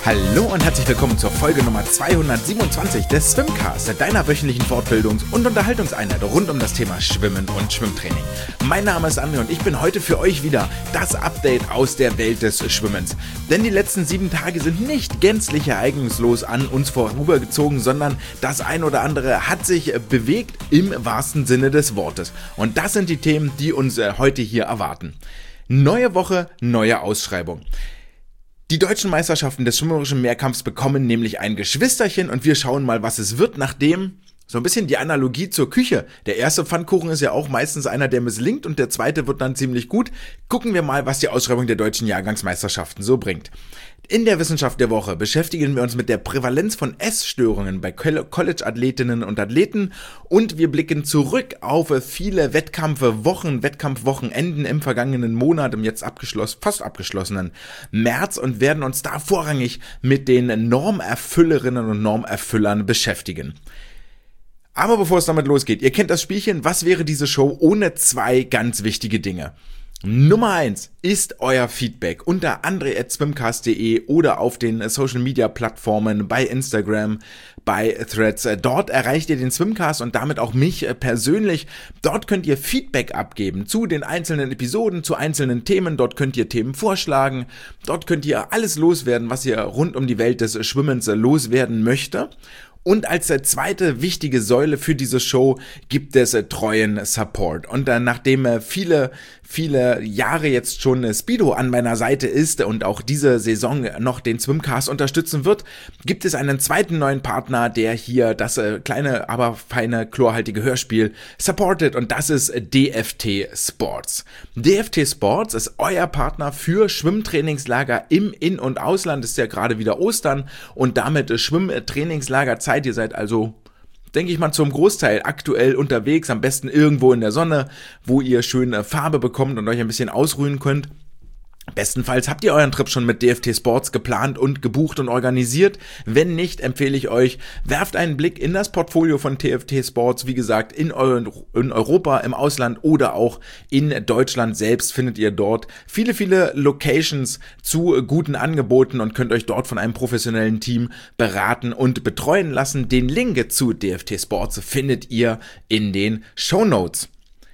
Hallo und herzlich willkommen zur Folge Nummer 227 des Swimcast, deiner wöchentlichen Fortbildungs- und Unterhaltungseinheit rund um das Thema Schwimmen und Schwimmtraining. Mein Name ist André und ich bin heute für euch wieder das Update aus der Welt des Schwimmens. Denn die letzten 7 Tage sind nicht gänzlich ereignislos an uns vorübergezogen, sondern das ein oder andere hat sich bewegt im wahrsten Sinne des Wortes. Und das sind die Themen, die uns heute hier erwarten. Neue Woche, neue Ausschreibung. Die deutschen Meisterschaften des schwimmerischen Mehrkampfs bekommen nämlich ein Geschwisterchen und wir schauen mal, was es wird, nachdem so ein bisschen die Analogie zur Küche. Der erste Pfannkuchen ist ja auch meistens einer, der misslingt und der zweite wird dann ziemlich gut. Gucken wir mal, was die Ausschreibung der deutschen Jahrgangsmeisterschaften so bringt. In der Wissenschaft der Woche beschäftigen wir uns mit der Prävalenz von Essstörungen bei College-Athletinnen und Athleten und wir blicken zurück auf viele Wettkampfwochenenden im vergangenen Monat, im jetzt fast abgeschlossenen März und werden uns da vorrangig mit den Normerfüllerinnen und Normerfüllern beschäftigen. Aber bevor es damit losgeht, ihr kennt das Spielchen, was wäre diese Show ohne 2 ganz wichtige Dinge? Nummer 1 ist euer Feedback unter andre@swimcast.de oder auf den Social Media Plattformen bei Instagram, bei Threads. Dort erreicht ihr den Swimcast und damit auch mich persönlich. Dort könnt ihr Feedback abgeben zu den einzelnen Episoden, zu einzelnen Themen. Dort könnt ihr Themen vorschlagen. Dort könnt ihr alles loswerden, was ihr rund um die Welt des Schwimmens loswerden möchte. Und als zweite wichtige Säule für diese Show gibt es treuen Support. Und nachdem viele Jahre jetzt schon Speedo an meiner Seite ist und auch diese Saison noch den Swimcast unterstützen wird, gibt es einen zweiten neuen Partner, der hier das kleine, aber feine, chlorhaltige Hörspiel supportet und das ist DFT Sports. DFT Sports ist euer Partner für Schwimmtrainingslager im In- und Ausland. Es ist ja gerade wieder Ostern und damit Schwimmtrainingslagerzeit. Ihr seid also, denke ich mal, zum Großteil aktuell unterwegs, am besten irgendwo in der Sonne, wo ihr schöne Farbe bekommt und euch ein bisschen ausruhen könnt. Bestenfalls habt ihr euren Trip schon mit DFT Sports geplant und gebucht und organisiert. Wenn nicht, empfehle ich euch, werft einen Blick in das Portfolio von DFT Sports. Wie gesagt, in Europa, im Ausland oder auch in Deutschland selbst findet ihr dort viele Locations zu guten Angeboten und könnt euch dort von einem professionellen Team beraten und betreuen lassen. Den Link zu DFT Sports findet ihr in den Shownotes.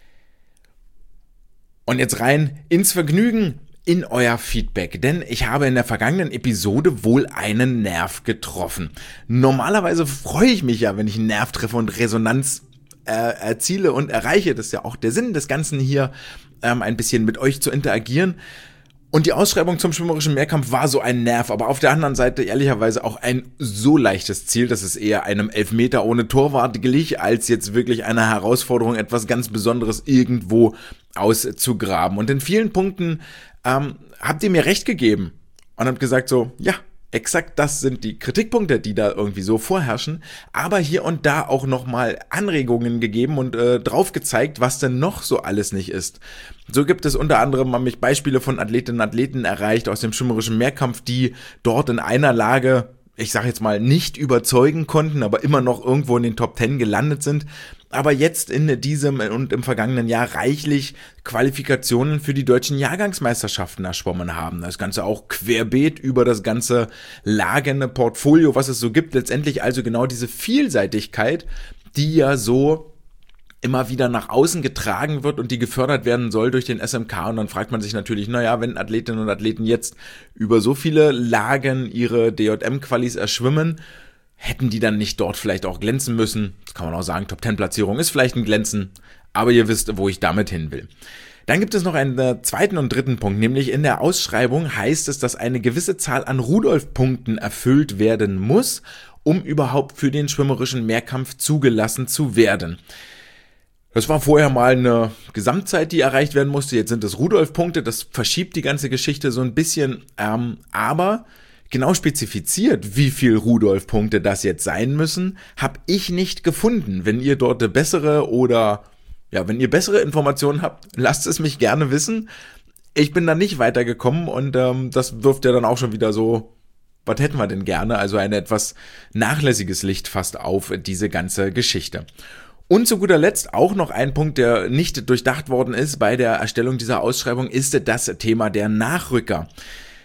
Und jetzt rein ins Vergnügen. In euer Feedback, denn ich habe in der vergangenen Episode wohl einen Nerv getroffen. Normalerweise freue ich mich ja, wenn ich einen Nerv treffe und Resonanz erziele und erreiche. Das ist ja auch der Sinn des Ganzen hier, ein bisschen mit euch zu interagieren. Und die Ausschreibung zum schwimmerischen Mehrkampf war so ein Nerv, aber auf der anderen Seite ehrlicherweise auch ein so leichtes Ziel, dass es eher einem Elfmeter ohne Torwart glich, als jetzt wirklich einer Herausforderung, etwas ganz Besonderes irgendwo auszugraben. Und in vielen Punkten habt ihr mir recht gegeben und habt gesagt so, ja, exakt das sind die Kritikpunkte, die da irgendwie so vorherrschen, aber hier und da auch nochmal Anregungen gegeben und drauf gezeigt, was denn noch so alles nicht ist. So gibt es unter anderem mich Beispiele von Athletinnen und Athleten erreicht aus dem schwimmerischen Mehrkampf, die dort in einer Lage, ich sage jetzt mal, nicht überzeugen konnten, aber immer noch irgendwo in den Top 10 gelandet sind, aber jetzt in diesem und im vergangenen Jahr reichlich Qualifikationen für die deutschen Jahrgangsmeisterschaften erschwommen haben. Das Ganze auch querbeet über das ganze lagende Portfolio, was es so gibt. Letztendlich also genau diese Vielseitigkeit, die ja so immer wieder nach außen getragen wird und die gefördert werden soll durch den SMK. Und dann fragt man sich natürlich, naja, wenn Athletinnen und Athleten jetzt über so viele Lagen ihre DJM-Qualis erschwimmen, hätten die dann nicht dort vielleicht auch glänzen müssen? Das kann man auch sagen, Top-10-Platzierung ist vielleicht ein Glänzen, aber ihr wisst, wo ich damit hin will. Dann gibt es noch einen zweiten und dritten Punkt, nämlich in der Ausschreibung heißt es, dass eine gewisse Zahl an Rudolf-Punkten erfüllt werden muss, um überhaupt für den schwimmerischen Mehrkampf zugelassen zu werden. Das war vorher mal eine Gesamtzeit, die erreicht werden musste, jetzt sind es Rudolf-Punkte, das verschiebt die ganze Geschichte so ein bisschen, aber genau spezifiziert, wie viel Rudolf-Punkte das jetzt sein müssen, habe ich nicht gefunden. Wenn ihr dort bessere wenn ihr bessere Informationen habt, lasst es mich gerne wissen. Ich bin da nicht weitergekommen und das wirft ja dann auch schon wieder so, was hätten wir denn gerne? Also ein etwas nachlässiges Licht fast auf diese ganze Geschichte. Und zu guter Letzt auch noch ein Punkt, der nicht durchdacht worden ist bei der Erstellung dieser Ausschreibung, ist das Thema der Nachrücker.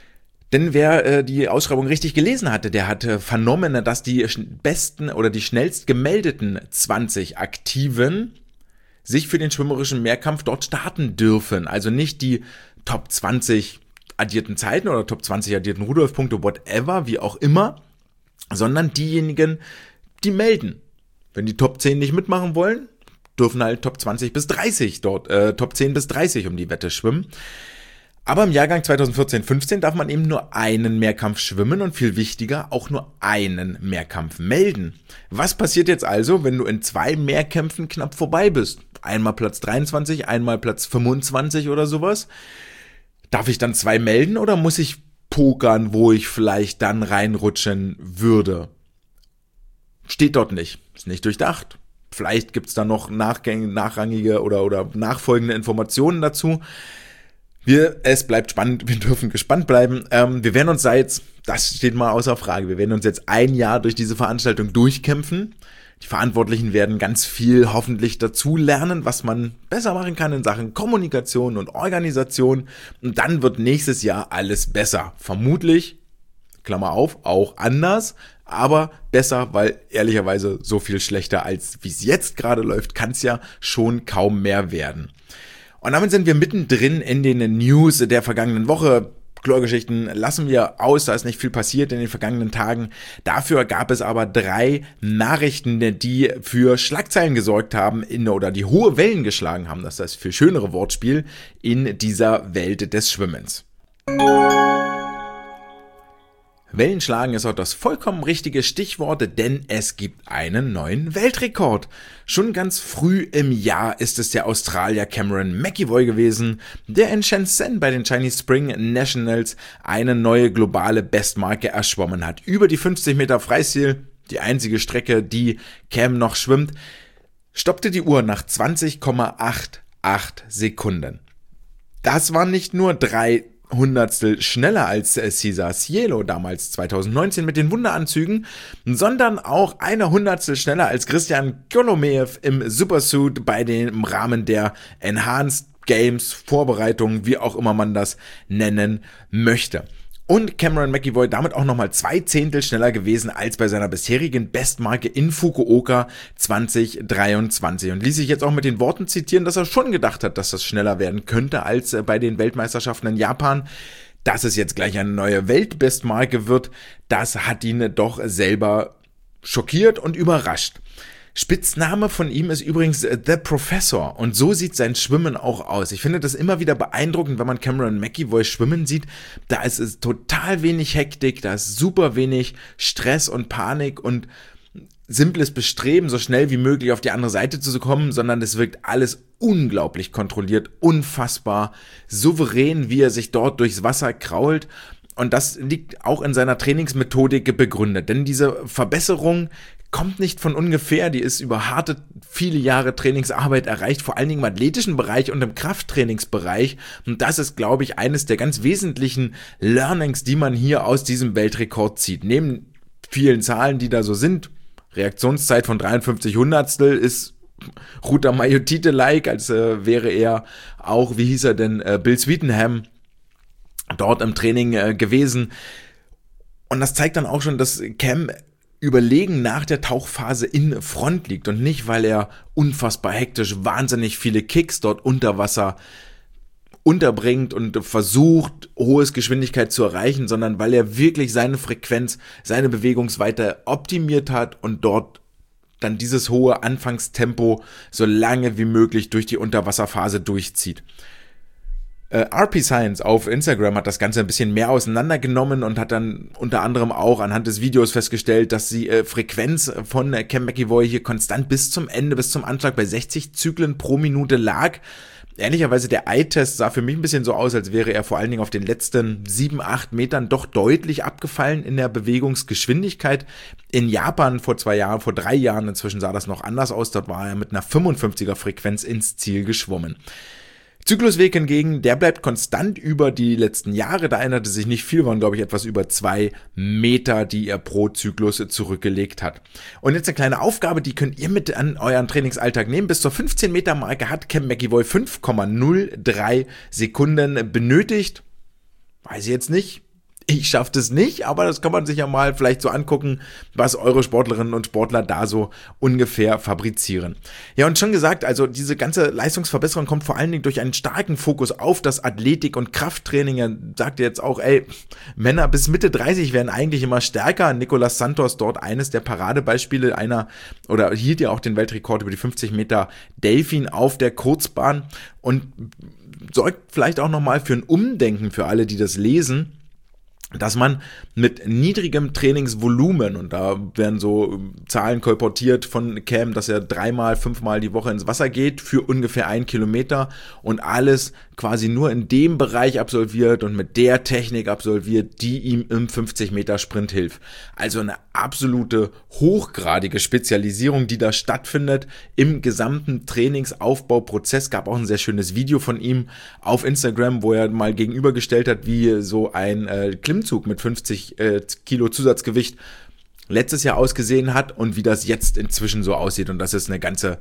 Denn wer die Ausschreibung richtig gelesen hatte, der hatte vernommen, dass die besten oder die schnellst gemeldeten 20 Aktiven sich für den schwimmerischen Mehrkampf dort starten dürfen. Also nicht die Top 20 addierten Zeiten oder Top 20 addierten Rudolf-Punkte, whatever, wie auch immer, sondern diejenigen, die melden. Wenn die Top 10 nicht mitmachen wollen, dürfen halt Top 20 bis 30 dort, Top 10 bis 30 um die Wette schwimmen. Aber im Jahrgang 2014-15 darf man eben nur einen Mehrkampf schwimmen und viel wichtiger, auch nur einen Mehrkampf melden. Was passiert jetzt also, wenn du in 2 Mehrkämpfen knapp vorbei bist? Einmal Platz 23, einmal Platz 25 oder sowas. Darf ich dann 2 melden oder muss ich pokern, wo ich vielleicht dann reinrutschen würde? Steht dort nicht. Ist nicht durchdacht. Vielleicht gibt's da noch nachrangige oder nachfolgende Informationen dazu. Es bleibt spannend, wir dürfen gespannt bleiben. Wir werden uns das steht mal außer Frage, wir werden uns jetzt ein Jahr durch diese Veranstaltung durchkämpfen. Die Verantwortlichen werden ganz viel hoffentlich dazu lernen, was man besser machen kann in Sachen Kommunikation und Organisation. Und dann wird nächstes Jahr alles besser. Vermutlich, Klammer auf, auch anders, aber besser, weil ehrlicherweise so viel schlechter als wie es jetzt gerade läuft, kann es ja schon kaum mehr werden. Und damit sind wir mittendrin in den News der vergangenen Woche. Chlorgeschichten lassen wir aus, da ist nicht viel passiert in den vergangenen Tagen. Dafür gab es aber 3 Nachrichten, die für Schlagzeilen gesorgt haben oder die hohe Wellen geschlagen haben, das heißt für schönere Wortspiel in dieser Welt des Schwimmens. Wellen schlagen ist auch das vollkommen richtige Stichwort, denn es gibt einen neuen Weltrekord. Schon ganz früh im Jahr ist es der Australier Cameron McEvoy gewesen, der in Shenzhen bei den Chinese Spring Nationals eine neue globale Bestmarke erschwommen hat. Über die 50 Meter Freistil, die einzige Strecke, die Cam noch schwimmt, stoppte die Uhr nach 20,88 Sekunden. Das waren nicht nur 3 Hundertstel schneller als Cesar Cielo damals 2019 mit den Wunderanzügen, sondern auch eine Hundertstel schneller als Christian Kolomeev im Supersuit im Rahmen der Enhanced Games Vorbereitung, wie auch immer man das nennen möchte. Und Cameron McEvoy damit auch nochmal 2 Zehntel schneller gewesen als bei seiner bisherigen Bestmarke in Fukuoka 2023 und ließ sich jetzt auch mit den Worten zitieren, dass er schon gedacht hat, dass das schneller werden könnte als bei den Weltmeisterschaften in Japan. Dass es jetzt gleich eine neue Weltbestmarke wird, das hat ihn doch selber schockiert und überrascht. Spitzname von ihm ist übrigens The Professor und so sieht sein Schwimmen auch aus. Ich finde das immer wieder beeindruckend, wenn man Cameron McEvoy schwimmen sieht. Da ist es total wenig Hektik, da ist super wenig Stress und Panik und simples Bestreben, so schnell wie möglich auf die andere Seite zu kommen, sondern es wirkt alles unglaublich kontrolliert, unfassbar souverän, wie er sich dort durchs Wasser krault. Und das liegt auch in seiner Trainingsmethodik begründet, denn diese Verbesserung kommt nicht von ungefähr, die ist über viele Jahre Trainingsarbeit erreicht, vor allen Dingen im athletischen Bereich und im Krafttrainingsbereich. Und das ist, glaube ich, eines der ganz wesentlichen Learnings, die man hier aus diesem Weltrekord zieht. Neben vielen Zahlen, die da so sind, Reaktionszeit von 53 Hundertstel ist Ruta Majotite-like, als wäre er auch, wie hieß er denn, Bill Sweetenham dort im Training gewesen. Und das zeigt dann auch schon, dass Cam überlegen nach der Tauchphase in Front liegt und nicht, weil er unfassbar hektisch wahnsinnig viele Kicks dort unter Wasser unterbringt und versucht, hohe Geschwindigkeit zu erreichen, sondern weil er wirklich seine Frequenz, seine Bewegungsweite optimiert hat und dort dann dieses hohe Anfangstempo so lange wie möglich durch die Unterwasserphase durchzieht. RP Science auf Instagram hat das Ganze ein bisschen mehr auseinandergenommen und hat dann unter anderem auch anhand des Videos festgestellt, dass die Frequenz von Cam McEvoy hier konstant bis zum Ende, bis zum Anschlag bei 60 Zyklen pro Minute lag. Ehrlicherweise der Eye-Test sah für mich ein bisschen so aus, als wäre er vor allen Dingen auf den letzten 7-8 Metern doch deutlich abgefallen in der Bewegungsgeschwindigkeit. In Japan vor 3 Jahren, inzwischen sah das noch anders aus, dort war er mit einer 55er Frequenz ins Ziel geschwommen. Zyklusweg hingegen, der bleibt konstant über die letzten Jahre, da änderte sich nicht viel, waren glaube ich etwas über 2 Meter, die er pro Zyklus zurückgelegt hat. Und jetzt eine kleine Aufgabe, die könnt ihr mit an euren Trainingsalltag nehmen. Bis zur 15 Meter Marke hat Cam McEvoy 5,03 Sekunden benötigt. Weiß ich jetzt nicht. Ich schaffe das nicht, aber das kann man sich ja mal vielleicht so angucken, was eure Sportlerinnen und Sportler da so ungefähr fabrizieren. Ja, und schon gesagt, also diese ganze Leistungsverbesserung kommt vor allen Dingen durch einen starken Fokus auf das Athletik- und Krafttraining. Er sagt jetzt auch, Männer bis Mitte 30 werden eigentlich immer stärker. Nicolas Santos dort eines der Paradebeispiele hielt ja auch den Weltrekord über die 50 Meter Delfin auf der Kurzbahn und sorgt vielleicht auch nochmal für ein Umdenken für alle, die das lesen, dass man mit niedrigem Trainingsvolumen, und da werden so Zahlen kolportiert von Cam, dass er 5-mal die Woche ins Wasser geht für ungefähr 1 Kilometer und alles quasi nur in dem Bereich absolviert und mit der Technik absolviert, die ihm im 50-Meter-Sprint hilft. Also eine absolute hochgradige Spezialisierung, die da stattfindet im gesamten Trainingsaufbauprozess. Gab auch ein sehr schönes Video von ihm auf Instagram, wo er mal gegenübergestellt hat, wie so ein Klimmzug mit 50 Kilo Zusatzgewicht letztes Jahr ausgesehen hat und wie das jetzt inzwischen so aussieht. Und das ist eine ganze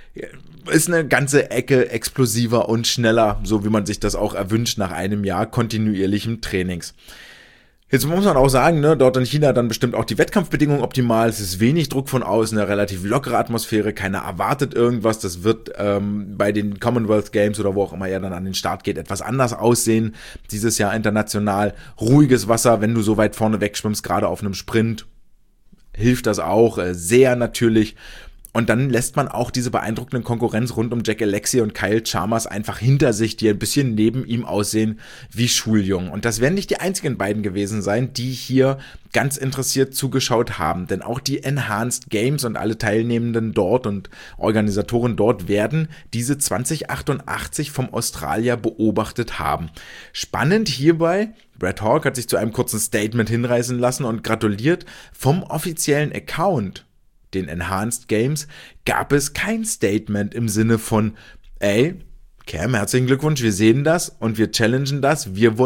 Ecke explosiver und schneller, so wie man sich das auch erwünscht nach einem Jahr kontinuierlichem Trainings. Jetzt muss man auch sagen, dort in China dann bestimmt auch die Wettkampfbedingungen optimal. Es ist wenig Druck von außen, eine relativ lockere Atmosphäre, keiner erwartet irgendwas. Das wird bei den Commonwealth Games oder wo auch immer er dann an den Start geht, etwas anders aussehen. Dieses Jahr international ruhiges Wasser, wenn du so weit vorne wegschwimmst, gerade auf einem Sprint, hilft das auch sehr natürlich. Und dann lässt man auch diese beeindruckenden Konkurrenz rund um Jack Alexia und Kyle Chalmers einfach hinter sich, die ein bisschen neben ihm aussehen wie Schuljungen. Und das werden nicht die einzigen beiden gewesen sein, die hier ganz interessiert zugeschaut haben. Denn auch die Enhanced Games und alle Teilnehmenden dort und Organisatoren dort werden diese 2088 vom Australier beobachtet haben. Spannend hierbei, Brad Hawke hat sich zu einem kurzen Statement hinreißen lassen und gratuliert. Vom offiziellen Account, den Enhanced Games, gab es kein Statement im Sinne von, Cam, herzlichen Glückwunsch, wir sehen das und wir challengen das, wir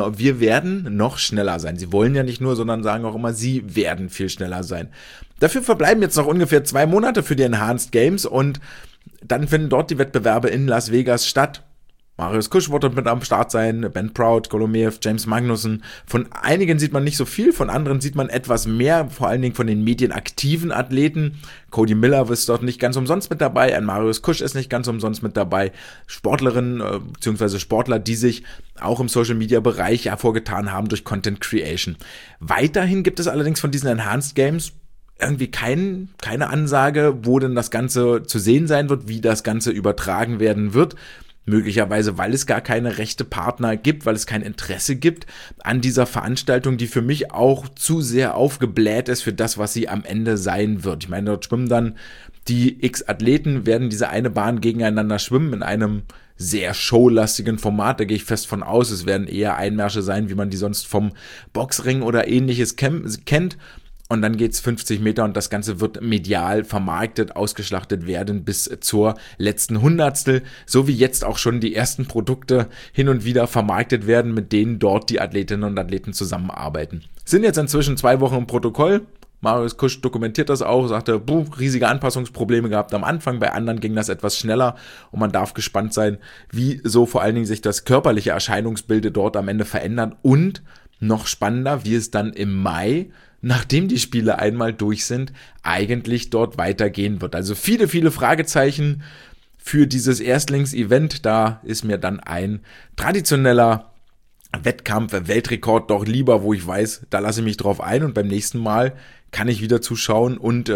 werden noch schneller sein. Sie wollen ja nicht nur, sondern sagen auch immer, sie werden viel schneller sein. Dafür verbleiben jetzt noch ungefähr 2 Monate für die Enhanced Games und dann finden dort die Wettbewerbe in Las Vegas statt. Marius Kusch wird mit am Start sein, Ben Proud, Kolomeev, James Magnussen. Von einigen sieht man nicht so viel, von anderen sieht man etwas mehr, vor allen Dingen von den medienaktiven Athleten. Cody Miller ist dort nicht ganz umsonst mit dabei, ein Marius Kusch ist nicht ganz umsonst mit dabei. Sportlerinnen bzw. Sportler, die sich auch im Social-Media-Bereich hervorgetan haben durch Content Creation. Weiterhin gibt es allerdings von diesen Enhanced Games irgendwie keine Ansage, wo denn das Ganze zu sehen sein wird, wie das Ganze übertragen werden wird. Möglicherweise, weil es gar keine rechte Partner gibt, weil es kein Interesse gibt an dieser Veranstaltung, die für mich auch zu sehr aufgebläht ist für das, was sie am Ende sein wird. Ich meine, dort schwimmen dann die X-Athleten, werden diese eine Bahn gegeneinander schwimmen in einem sehr showlastigen Format. Da gehe ich fest von aus, es werden eher Einmärsche sein, wie man die sonst vom Boxring oder ähnliches kennt. Und dann geht's 50 Meter und das Ganze wird medial vermarktet, ausgeschlachtet werden bis zur letzten Hundertstel, so wie jetzt auch schon die ersten Produkte hin und wieder vermarktet werden, mit denen dort die Athletinnen und Athleten zusammenarbeiten. Sind jetzt inzwischen 2 Wochen im Protokoll. Marius Kusch dokumentiert das auch, sagte, riesige Anpassungsprobleme gehabt am Anfang, bei anderen ging das etwas schneller und man darf gespannt sein, wie so vor allen Dingen sich das körperliche Erscheinungsbild dort am Ende verändert und noch spannender, wie es dann im Mai, nachdem die Spiele einmal durch sind, eigentlich dort weitergehen wird. Also viele, viele Fragezeichen für dieses Erstlingsevent. Da ist mir dann ein traditioneller Wettkampf, Weltrekord doch lieber, wo ich weiß, da lasse ich mich drauf ein und beim nächsten Mal kann ich wieder zuschauen und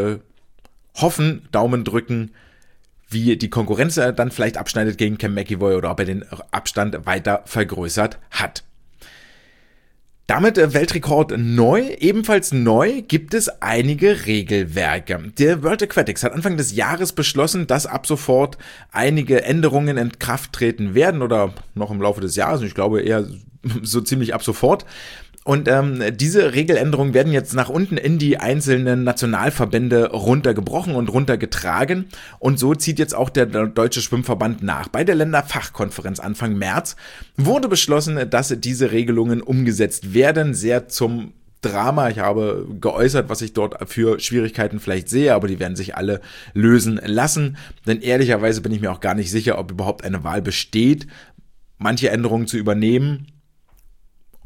hoffen, Daumen drücken, wie die Konkurrenz dann vielleicht abschneidet gegen Cam McEvoy oder ob er den Abstand weiter vergrößert hat. Damit Weltrekord neu. Ebenfalls neu gibt es einige Regelwerke. Der World Aquatics hat Anfang des Jahres beschlossen, dass ab sofort einige Änderungen in Kraft treten werden oder noch im Laufe des Jahres. Ich glaube eher so ziemlich ab sofort. Und diese Regeländerungen werden jetzt nach unten in die einzelnen Nationalverbände runtergebrochen und runtergetragen. Und so zieht jetzt auch der Deutsche Schwimmverband nach. Bei der Länderfachkonferenz Anfang März wurde beschlossen, dass diese Regelungen umgesetzt werden. Sehr zum Drama. Ich habe geäußert, was ich dort für Schwierigkeiten vielleicht sehe, aber die werden sich alle lösen lassen. Denn ehrlicherweise bin ich mir auch gar nicht sicher, ob überhaupt eine Wahl besteht, manche Änderungen zu übernehmen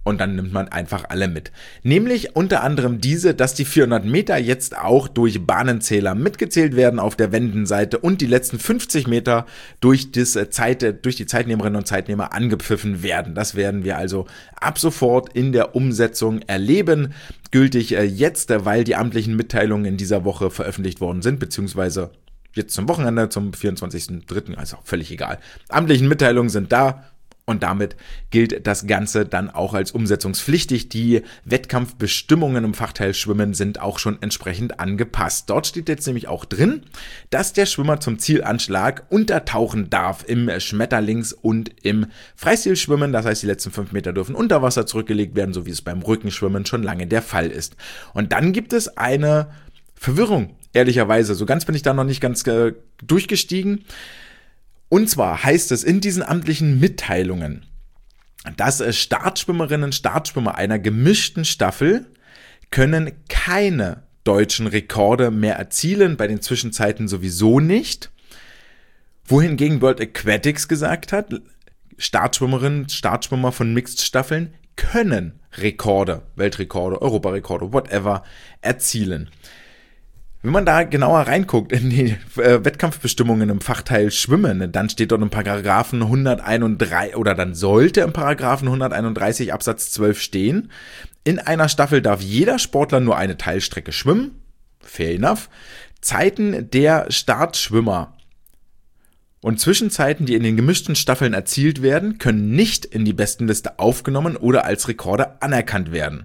Und dann nimmt man einfach alle mit. Nämlich unter anderem diese, dass die 400 Meter jetzt auch durch Bahnenzähler mitgezählt werden auf der Wendenseite und die letzten 50 Meter durch die Zeitnehmerinnen und Zeitnehmer angepfiffen werden. Das werden wir also ab sofort in der Umsetzung erleben. Gültig jetzt, weil die amtlichen Mitteilungen in dieser Woche veröffentlicht worden sind, beziehungsweise jetzt zum Wochenende, zum 24.03., also völlig egal. Amtlichen Mitteilungen sind da. Und damit gilt das Ganze dann auch als umsetzungspflichtig. Die Wettkampfbestimmungen im Fachteil Schwimmen sind auch schon entsprechend angepasst. Dort steht jetzt nämlich auch drin, dass der Schwimmer zum Zielanschlag untertauchen darf im Schmetterlings- und im Freistilschwimmen. Das heißt, die letzten 5 Meter dürfen unter Wasser zurückgelegt werden, so wie es beim Rückenschwimmen schon lange der Fall ist. Und dann gibt es eine Verwirrung, ehrlicherweise. So ganz bin ich da noch nicht ganz durchgestiegen. Und zwar heißt es in diesen amtlichen Mitteilungen, dass Startschwimmerinnen, Startschwimmer einer gemischten Staffel können keine deutschen Rekorde mehr erzielen, bei den Zwischenzeiten sowieso nicht. Wohingegen World Aquatics gesagt hat, Startschwimmerinnen, Startschwimmer von Mixed-Staffeln können Rekorde, Weltrekorde, Europarekorde, whatever, erzielen. Wenn man da genauer reinguckt in die Wettkampfbestimmungen im Fachteil Schwimmen, dann steht dort im Paragraphen 131, oder dann sollte im Paragraphen 131 Absatz 12 stehen, in einer Staffel darf jeder Sportler nur eine Teilstrecke schwimmen, fair enough, Zeiten der Startschwimmer und Zwischenzeiten, die in den gemischten Staffeln erzielt werden, können nicht in die Bestenliste aufgenommen oder als Rekorde anerkannt werden.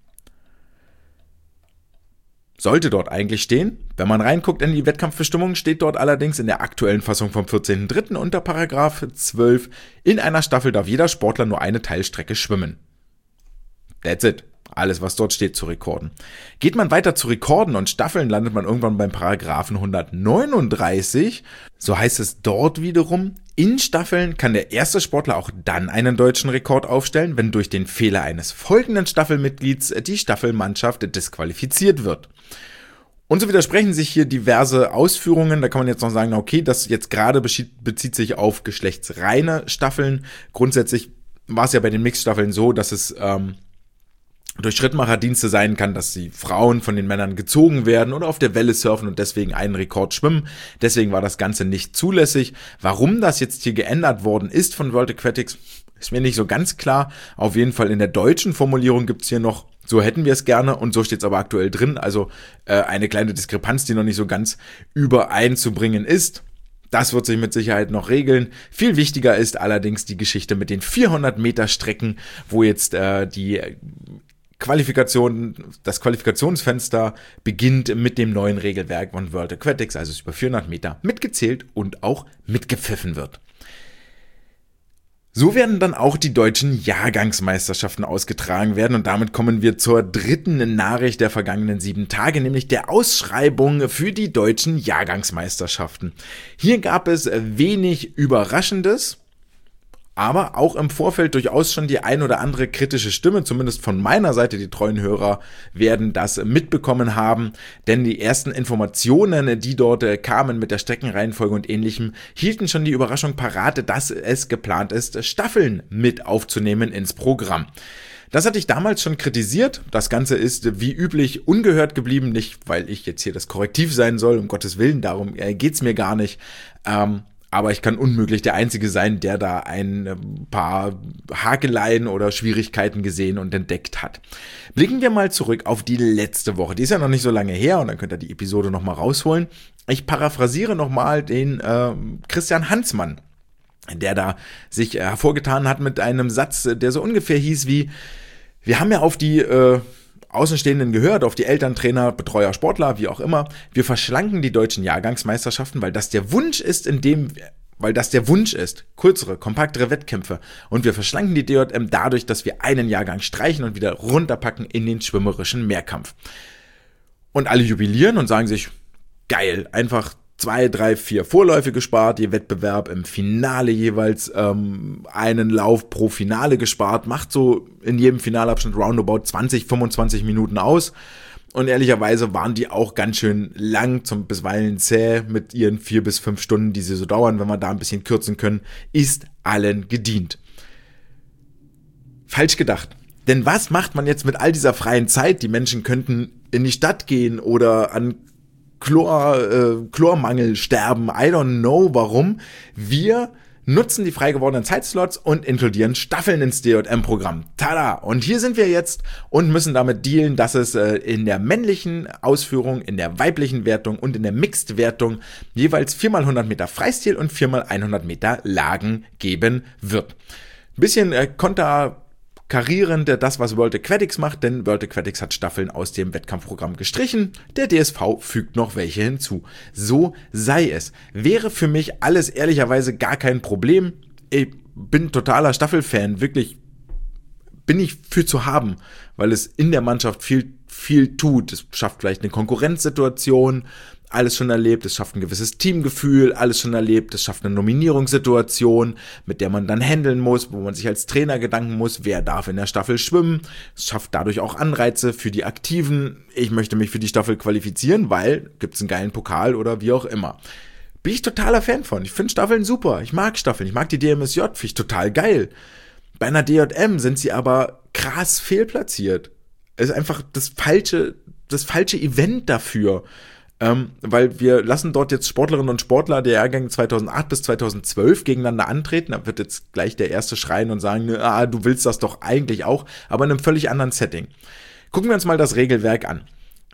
Sollte dort eigentlich stehen. Wenn man reinguckt in die Wettkampfbestimmungen, steht dort allerdings in der aktuellen Fassung vom 14.03. unter Paragraph 12, in einer Staffel darf jeder Sportler nur eine Teilstrecke schwimmen. That's it. Alles, was dort steht, zu Rekorden. Geht man weiter zu Rekorden und Staffeln, landet man irgendwann beim Paragraphen 139. So heißt es dort wiederum, in Staffeln kann der erste Sportler auch dann einen deutschen Rekord aufstellen, wenn durch den Fehler eines folgenden Staffelmitglieds die Staffelmannschaft disqualifiziert wird. Und so widersprechen sich hier diverse Ausführungen. Da kann man jetzt noch sagen, okay, das jetzt gerade bezieht sich auf geschlechtsreine Staffeln. Grundsätzlich war es ja bei den Mixstaffeln so, dass es durch Schrittmacherdienste sein kann, dass die Frauen von den Männern gezogen werden oder auf der Welle surfen und deswegen einen Rekord schwimmen. Deswegen war das Ganze nicht zulässig. Warum das jetzt hier geändert worden ist von World Aquatics, ist mir nicht so ganz klar. Auf jeden Fall in der deutschen Formulierung gibt's hier noch, so hätten wir es gerne, und so steht's aber aktuell drin. Also eine kleine Diskrepanz, die noch nicht so ganz übereinzubringen ist. Das wird sich mit Sicherheit noch regeln. Viel wichtiger ist allerdings die Geschichte mit den 400 Meter Strecken, wo jetzt das Qualifikationsfenster beginnt mit dem neuen Regelwerk von World Aquatics, also es über 400 Meter mitgezählt und auch mitgepfiffen wird. So werden dann auch die deutschen Jahrgangsmeisterschaften ausgetragen werden und damit kommen wir zur dritten Nachricht der vergangenen 7 Tage, nämlich der Ausschreibung für die deutschen Jahrgangsmeisterschaften. Hier gab es wenig Überraschendes, aber auch im Vorfeld durchaus schon die ein oder andere kritische Stimme, zumindest von meiner Seite. Die treuen Hörer werden das mitbekommen haben, denn die ersten Informationen, die dort kamen mit der Streckenreihenfolge und Ähnlichem, hielten schon die Überraschung parat, dass es geplant ist, Staffeln mit aufzunehmen ins Programm. Das hatte ich damals schon kritisiert. Das Ganze ist wie üblich ungehört geblieben, nicht weil ich jetzt hier das Korrektiv sein soll, um Gottes Willen, darum geht's mir gar nicht. Aber ich kann unmöglich der Einzige sein, der da ein paar Hakeleien oder Schwierigkeiten gesehen und entdeckt hat. Blicken wir mal zurück auf die letzte Woche. Die ist ja noch nicht so lange her und dann könnt ihr die Episode nochmal rausholen. Ich paraphrasiere nochmal den Christian Hansmann, der da sich hervorgetan hat mit einem Satz, der so ungefähr hieß wie: Wir haben ja auf die Außenstehenden gehört, auf die Eltern, Trainer, Betreuer, Sportler, wie auch immer. Wir verschlanken die deutschen Jahrgangsmeisterschaften, weil das der Wunsch ist, kürzere, kompaktere Wettkämpfe. Und wir verschlanken die DJM dadurch, dass wir einen Jahrgang streichen und wieder runterpacken in den schwimmerischen Mehrkampf. Und alle jubilieren und sagen sich, geil, einfach 2, 3, 4 Vorläufe gespart, je Wettbewerb im Finale jeweils einen Lauf pro Finale gespart, macht so in jedem Finalabschnitt roundabout 20, 25 Minuten aus. Und ehrlicherweise waren die auch ganz schön lang, bisweilen zäh mit ihren 4 bis 5 Stunden, die sie so dauern. Wenn wir da ein bisschen kürzen können, ist allen gedient. Falsch gedacht. Denn was macht man jetzt mit all dieser freien Zeit? Die Menschen könnten in die Stadt gehen oder an Chlormangel sterben. I don't know warum. Wir nutzen die frei gewordenen Zeitslots und inkludieren Staffeln ins DJM-Programm. Tada! Und hier sind wir jetzt und müssen damit dealen, dass es in der männlichen Ausführung, in der weiblichen Wertung und in der Mixed-Wertung jeweils 4x100 Meter Freistil und 4x100 Meter Lagen geben wird. Ein bisschen konterkarierend das, was World Aquatics macht, denn World Aquatics hat Staffeln aus dem Wettkampfprogramm gestrichen. Der DSV fügt noch welche hinzu. So sei es. Wäre für mich alles ehrlicherweise gar kein Problem. Ich bin totaler Staffelfan. Wirklich bin ich für zu haben, weil es in der Mannschaft viel tut. Es schafft vielleicht eine Konkurrenzsituation, alles schon erlebt, es schafft ein gewisses Teamgefühl, alles schon erlebt, es schafft eine Nominierungssituation, mit der man dann handeln muss, wo man sich als Trainer Gedanken muss, wer darf in der Staffel schwimmen. Es schafft dadurch auch Anreize für die Aktiven. Ich möchte mich für die Staffel qualifizieren, weil gibt's einen geilen Pokal oder wie auch immer. Bin ich totaler Fan von. Ich finde Staffeln super. Ich mag Staffeln. Ich mag die DMSJ, finde ich total geil. Bei einer DJM sind sie aber krass fehlplatziert. Es ist einfach das falsche Event dafür. Weil wir lassen dort jetzt Sportlerinnen und Sportler der Jahrgänge 2008 bis 2012 gegeneinander antreten. Da wird jetzt gleich der Erste schreien und sagen, du willst das doch eigentlich auch, aber in einem völlig anderen Setting. Gucken wir uns mal das Regelwerk an.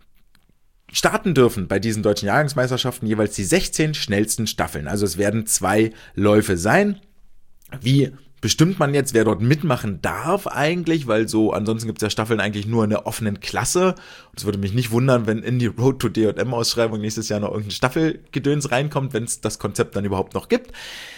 Starten dürfen bei diesen deutschen Jahrgangsmeisterschaften jeweils die 16 schnellsten Staffeln. Also es werden 2 Läufe sein. Wie bestimmt man jetzt, wer dort mitmachen darf eigentlich, weil so ansonsten gibt es ja Staffeln eigentlich nur in der offenen Klasse. Und es würde mich nicht wundern, wenn in die Road to DJM-Ausschreibung nächstes Jahr noch irgendein Staffelgedöns reinkommt, wenn es das Konzept dann überhaupt noch gibt.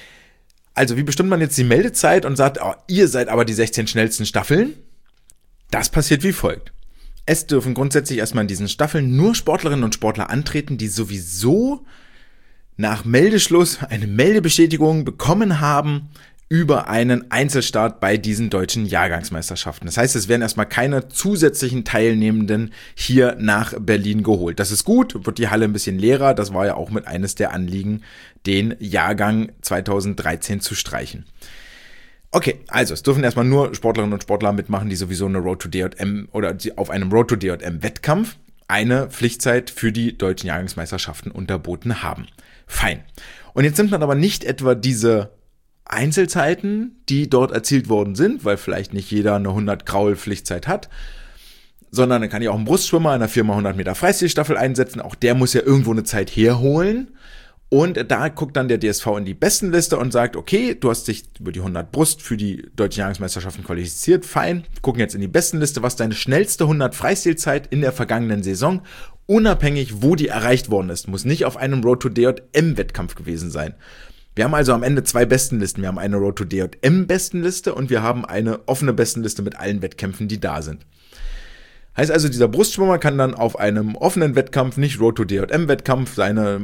Also wie bestimmt man jetzt die Meldezeit und sagt, ihr seid aber die 16 schnellsten Staffeln? Das passiert wie folgt. Es dürfen grundsätzlich erstmal in diesen Staffeln nur Sportlerinnen und Sportler antreten, die sowieso nach Meldeschluss eine Meldebestätigung bekommen haben über einen Einzelstart bei diesen deutschen Jahrgangsmeisterschaften. Das heißt, es werden erstmal keine zusätzlichen Teilnehmenden hier nach Berlin geholt. Das ist gut, wird die Halle ein bisschen leerer. Das war ja auch mit eines der Anliegen, den Jahrgang 2013 zu streichen. Okay, also es dürfen erstmal nur Sportlerinnen und Sportler mitmachen, die sowieso eine Road to DJM oder auf einem Road to DJM Wettkampf eine Pflichtzeit für die deutschen Jahrgangsmeisterschaften unterboten haben. Fein. Und jetzt nimmt man aber nicht etwa diese Einzelzeiten, die dort erzielt worden sind, weil vielleicht nicht jeder eine 100 Kraul Pflichtzeit hat, sondern dann kann ich auch einen Brustschwimmer in einer 4x100 Meter Freistilstaffel einsetzen. Auch der muss ja irgendwo eine Zeit herholen. Und da guckt dann der DSV in die Bestenliste und sagt, okay, du hast dich über die 100 Brust für die deutschen Jahrgangsmeisterschaften qualifiziert, fein. Wir gucken jetzt in die Bestenliste, was deine schnellste 100 Freistilzeit in der vergangenen Saison, unabhängig wo die erreicht worden ist, muss nicht auf einem Road to DJM Wettkampf gewesen sein. Wir haben also am Ende 2 Bestenlisten. Wir haben eine Road to DJM Bestenliste und wir haben eine offene Bestenliste mit allen Wettkämpfen, die da sind. Heißt also, dieser Brustschwimmer kann dann auf einem offenen Wettkampf, nicht Road to DJM Wettkampf, seine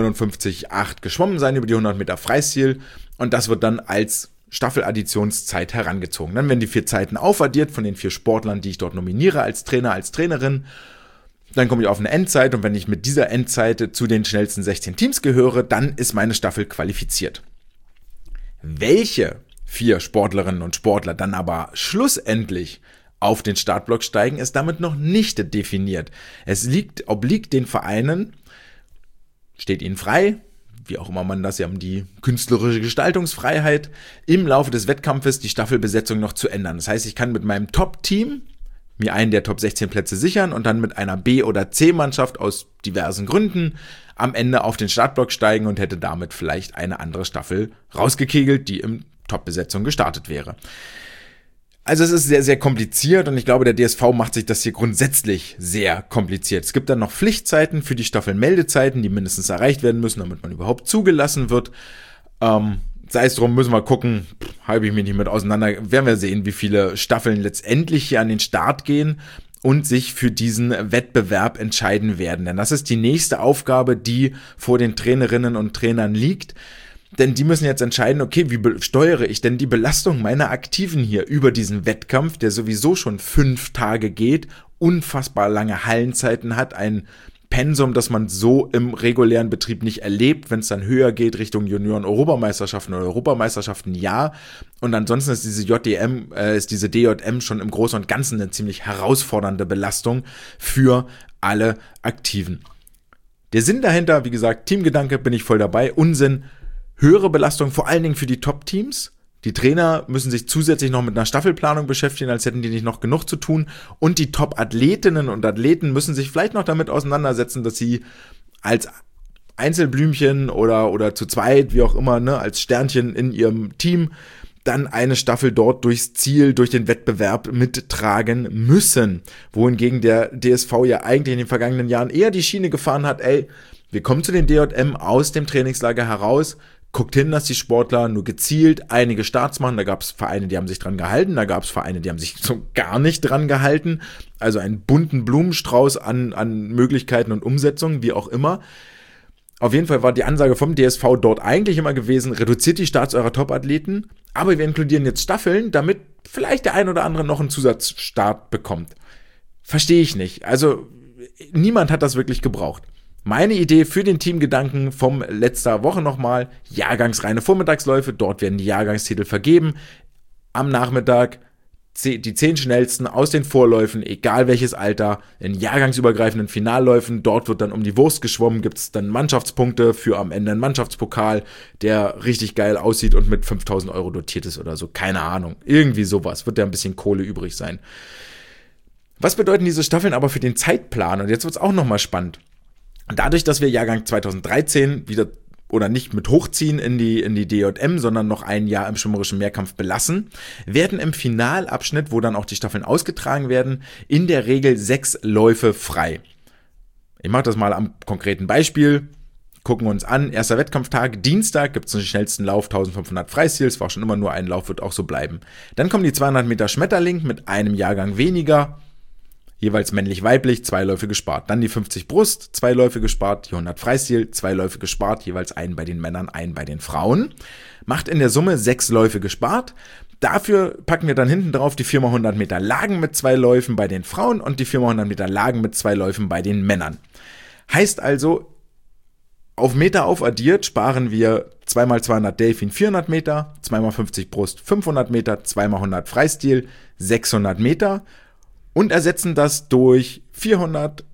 59,8 geschwommen sein über die 100 Meter Freistil und das wird dann als Staffeladdtionszeit herangezogen. Dann werden die 4 Zeiten aufaddiert von den 4 Sportlern, die ich dort nominiere als Trainer, als Trainerin. Dann komme ich auf eine Endzeit und wenn ich mit dieser Endzeit zu den schnellsten 16 Teams gehöre, dann ist meine Staffel qualifiziert. Welche 4 Sportlerinnen und Sportler dann aber schlussendlich auf den Startblock steigen, ist damit noch nicht definiert. Es obliegt den Vereinen, steht ihnen frei, wie auch immer man das, sie haben die künstlerische Gestaltungsfreiheit, im Laufe des Wettkampfes die Staffelbesetzung noch zu ändern. Das heißt, ich kann mit meinem Top-Team mir einen der Top 16 Plätze sichern und dann mit einer B- oder C-Mannschaft aus diversen Gründen am Ende auf den Startblock steigen und hätte damit vielleicht eine andere Staffel rausgekegelt, die in Top-Besetzung gestartet wäre. Also es ist sehr, sehr kompliziert und ich glaube, der DSV macht sich das hier grundsätzlich sehr kompliziert. Es gibt dann noch Pflichtzeiten für die Staffelmeldezeiten, die mindestens erreicht werden müssen, damit man überhaupt zugelassen wird. Sei es drum, müssen wir gucken, halte ich mich nicht mit auseinander, werden wir sehen, wie viele Staffeln letztendlich hier an den Start gehen und sich für diesen Wettbewerb entscheiden werden. Denn das ist die nächste Aufgabe, die vor den Trainerinnen und Trainern liegt. Denn die müssen jetzt entscheiden, okay, wie steuere ich denn die Belastung meiner Aktiven hier über diesen Wettkampf, der sowieso schon 5 Tage geht, unfassbar lange Hallenzeiten hat, ein Pensum, das man so im regulären Betrieb nicht erlebt. Wenn es dann höher geht Richtung Junioren-Europameisterschaften oder Europameisterschaften, ja. Und ansonsten ist diese DJM schon im Großen und Ganzen eine ziemlich herausfordernde Belastung für alle Aktiven. Der Sinn dahinter, wie gesagt, Teamgedanke, bin ich voll dabei. Unsinn, höhere Belastung, vor allen Dingen für die Top-Teams. Die Trainer müssen sich zusätzlich noch mit einer Staffelplanung beschäftigen, als hätten die nicht noch genug zu tun. Und die Top-Athletinnen und Athleten müssen sich vielleicht noch damit auseinandersetzen, dass sie als Einzelblümchen oder zu zweit, wie auch immer, ne, als Sternchen in ihrem Team dann eine Staffel dort durchs Ziel, durch den Wettbewerb mittragen müssen. Wohingegen der DSV ja eigentlich in den vergangenen Jahren eher die Schiene gefahren hat, wir kommen zu den DJM aus dem Trainingslager heraus, guckt hin, dass die Sportler nur gezielt einige Starts machen. Da gab es Vereine, die haben sich dran gehalten, da gab es Vereine, die haben sich so gar nicht dran gehalten. Also einen bunten Blumenstrauß an Möglichkeiten und Umsetzungen, wie auch immer. Auf jeden Fall war die Ansage vom DSV dort eigentlich immer gewesen, reduziert die Starts eurer Top-Athleten, aber wir inkludieren jetzt Staffeln, damit vielleicht der ein oder andere noch einen Zusatzstart bekommt. Verstehe ich nicht. Also niemand hat das wirklich gebraucht. Meine Idee für den Teamgedanken vom letzter Woche nochmal, jahrgangsreine Vormittagsläufe, dort werden die Jahrgangstitel vergeben. Am Nachmittag die 10 schnellsten aus den Vorläufen, egal welches Alter, in jahrgangsübergreifenden Finalläufen, dort wird dann um die Wurst geschwommen, gibt es dann Mannschaftspunkte für am Ende einen Mannschaftspokal, der richtig geil aussieht und mit 5.000 € dotiert ist oder so, keine Ahnung, irgendwie sowas, wird ja ein bisschen Kohle übrig sein. Was bedeuten diese Staffeln aber für den Zeitplan? Und jetzt wird es auch nochmal spannend. Dadurch, dass wir Jahrgang 2013 wieder oder nicht mit hochziehen in die DJM, sondern noch ein Jahr im schwimmerischen Mehrkampf belassen, werden im Finalabschnitt, wo dann auch die Staffeln ausgetragen werden, in der Regel 6 Läufe frei. Ich mache das mal am konkreten Beispiel. Gucken wir uns an, erster Wettkampftag, Dienstag gibt es den schnellsten Lauf, 1500 Freistil, es war schon immer nur ein Lauf, wird auch so bleiben. Dann kommen die 200 Meter Schmetterling mit einem Jahrgang weniger, jeweils männlich-weiblich, 2 Läufe gespart. Dann die 50 Brust, 2 Läufe gespart, die 100 Freistil, 2 Läufe gespart, jeweils einen bei den Männern, einen bei den Frauen. Macht in der Summe 6 Läufe gespart. Dafür packen wir dann hinten drauf die 4x100 Meter Lagen mit 2 Läufen bei den Frauen und die 4x100 Meter Lagen mit 2 Läufen bei den Männern. Heißt also, auf Meter aufaddiert sparen wir 2x200 Delfin 400 Meter, 2x50 Brust 500 Meter, 2x100 Freistil 600 Meter und ersetzen das durch 400,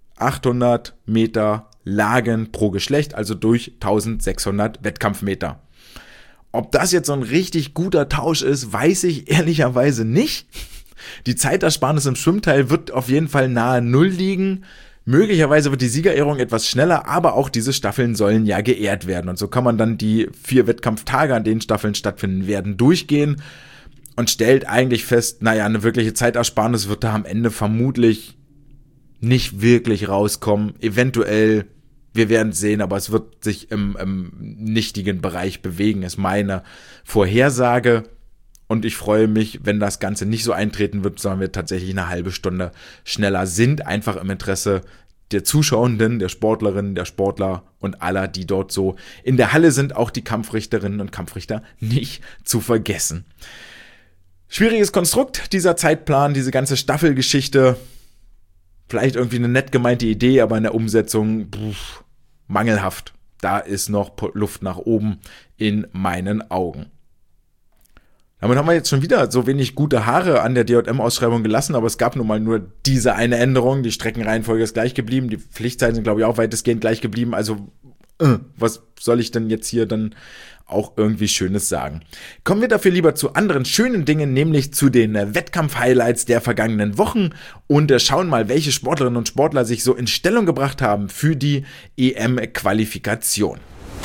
800 Meter Lagen pro Geschlecht, also durch 1600 Wettkampfmeter. Ob das jetzt so ein richtig guter Tausch ist, weiß ich ehrlicherweise nicht. Die Zeitersparnis im Schwimmteil wird auf jeden Fall nahe Null liegen. Möglicherweise wird die Siegerehrung etwas schneller, aber auch diese Staffeln sollen ja geehrt werden. Und so kann man dann die 4 Wettkampftage, an denen Staffeln stattfinden werden, durchgehen und stellt eigentlich fest, eine wirkliche Zeitersparnis wird da am Ende vermutlich nicht wirklich rauskommen. Eventuell, wir werden es sehen, aber es wird sich im nichtigen Bereich bewegen, ist meine Vorhersage. Und ich freue mich, wenn das Ganze nicht so eintreten wird, sondern wir tatsächlich eine halbe Stunde schneller sind, einfach im Interesse der Zuschauenden, der Sportlerinnen, der Sportler und aller, die dort so in der Halle sind, auch die Kampfrichterinnen und Kampfrichter nicht zu vergessen. Schwieriges Konstrukt, dieser Zeitplan, diese ganze Staffelgeschichte. Vielleicht irgendwie eine nett gemeinte Idee, aber in der Umsetzung mangelhaft. Da ist noch Luft nach oben in meinen Augen. Damit haben wir jetzt schon wieder so wenig gute Haare an der DJM-Ausschreibung gelassen, aber es gab nun mal nur diese eine Änderung. Die Streckenreihenfolge ist gleich geblieben, die Pflichtzeiten sind, glaube ich, auch weitestgehend gleich geblieben. Also, was soll ich denn jetzt hier dann auch irgendwie Schönes sagen? Kommen wir dafür lieber zu anderen schönen Dingen, nämlich zu den Wettkampf-Highlights der vergangenen Wochen und schauen mal, welche Sportlerinnen und Sportler sich so in Stellung gebracht haben für die EM-Qualifikation.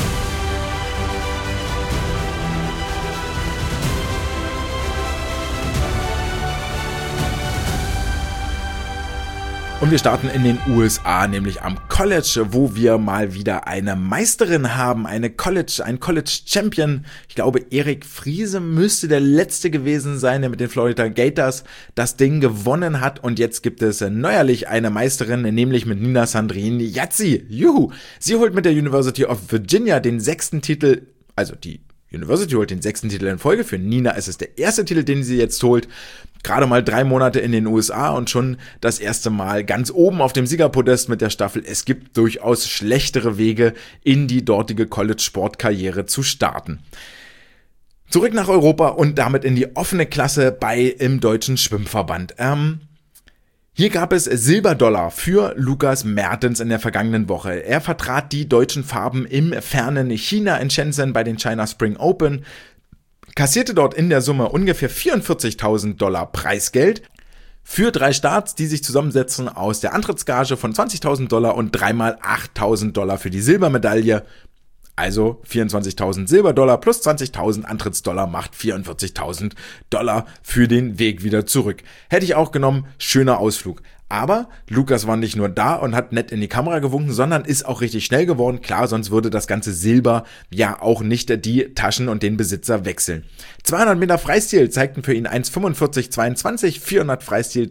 Und wir starten in den USA, nämlich am College, wo wir mal wieder eine Meisterin haben, ein College-Champion. Ich glaube, Erik Friese müsste der Letzte gewesen sein, der mit den Florida Gators das Ding gewonnen hat. Und jetzt gibt es neuerlich eine Meisterin, nämlich mit Nina Sandrine Yazzi. Juhu! Sie holt mit der University of Virginia den 6. Titel, also die University holt den 6. Titel in Folge. Für Nina ist es der erste Titel, den sie jetzt holt. Gerade mal 3 Monate in den USA und schon das erste Mal ganz oben auf dem Siegerpodest mit der Staffel. Es gibt durchaus schlechtere Wege, in die dortige College-Sportkarriere zu starten. Zurück nach Europa und damit in die offene Klasse im Deutschen Schwimmverband. Hier gab es Silberdollar für Lukas Mertens in der vergangenen Woche. Er vertrat die deutschen Farben im fernen China in Shenzhen bei den China Spring Open, kassierte dort in der Summe ungefähr $44.000 Preisgeld für 3 Starts, die sich zusammensetzen aus der Antrittsgage von $20.000 und 3x $8.000 für die Silbermedaille. Also 24.000 Silberdollar plus 20.000 Antrittsdollar macht $44.000 für den Weg wieder zurück. Hätte ich auch genommen, schöner Ausflug. Aber Lukas war nicht nur da und hat nett in die Kamera gewunken, sondern ist auch richtig schnell geworden. Klar, sonst würde das ganze Silber ja auch nicht die Taschen und den Besitzer wechseln. 200 Meter Freistil zeigten für ihn 1,45,22, 400 Freistil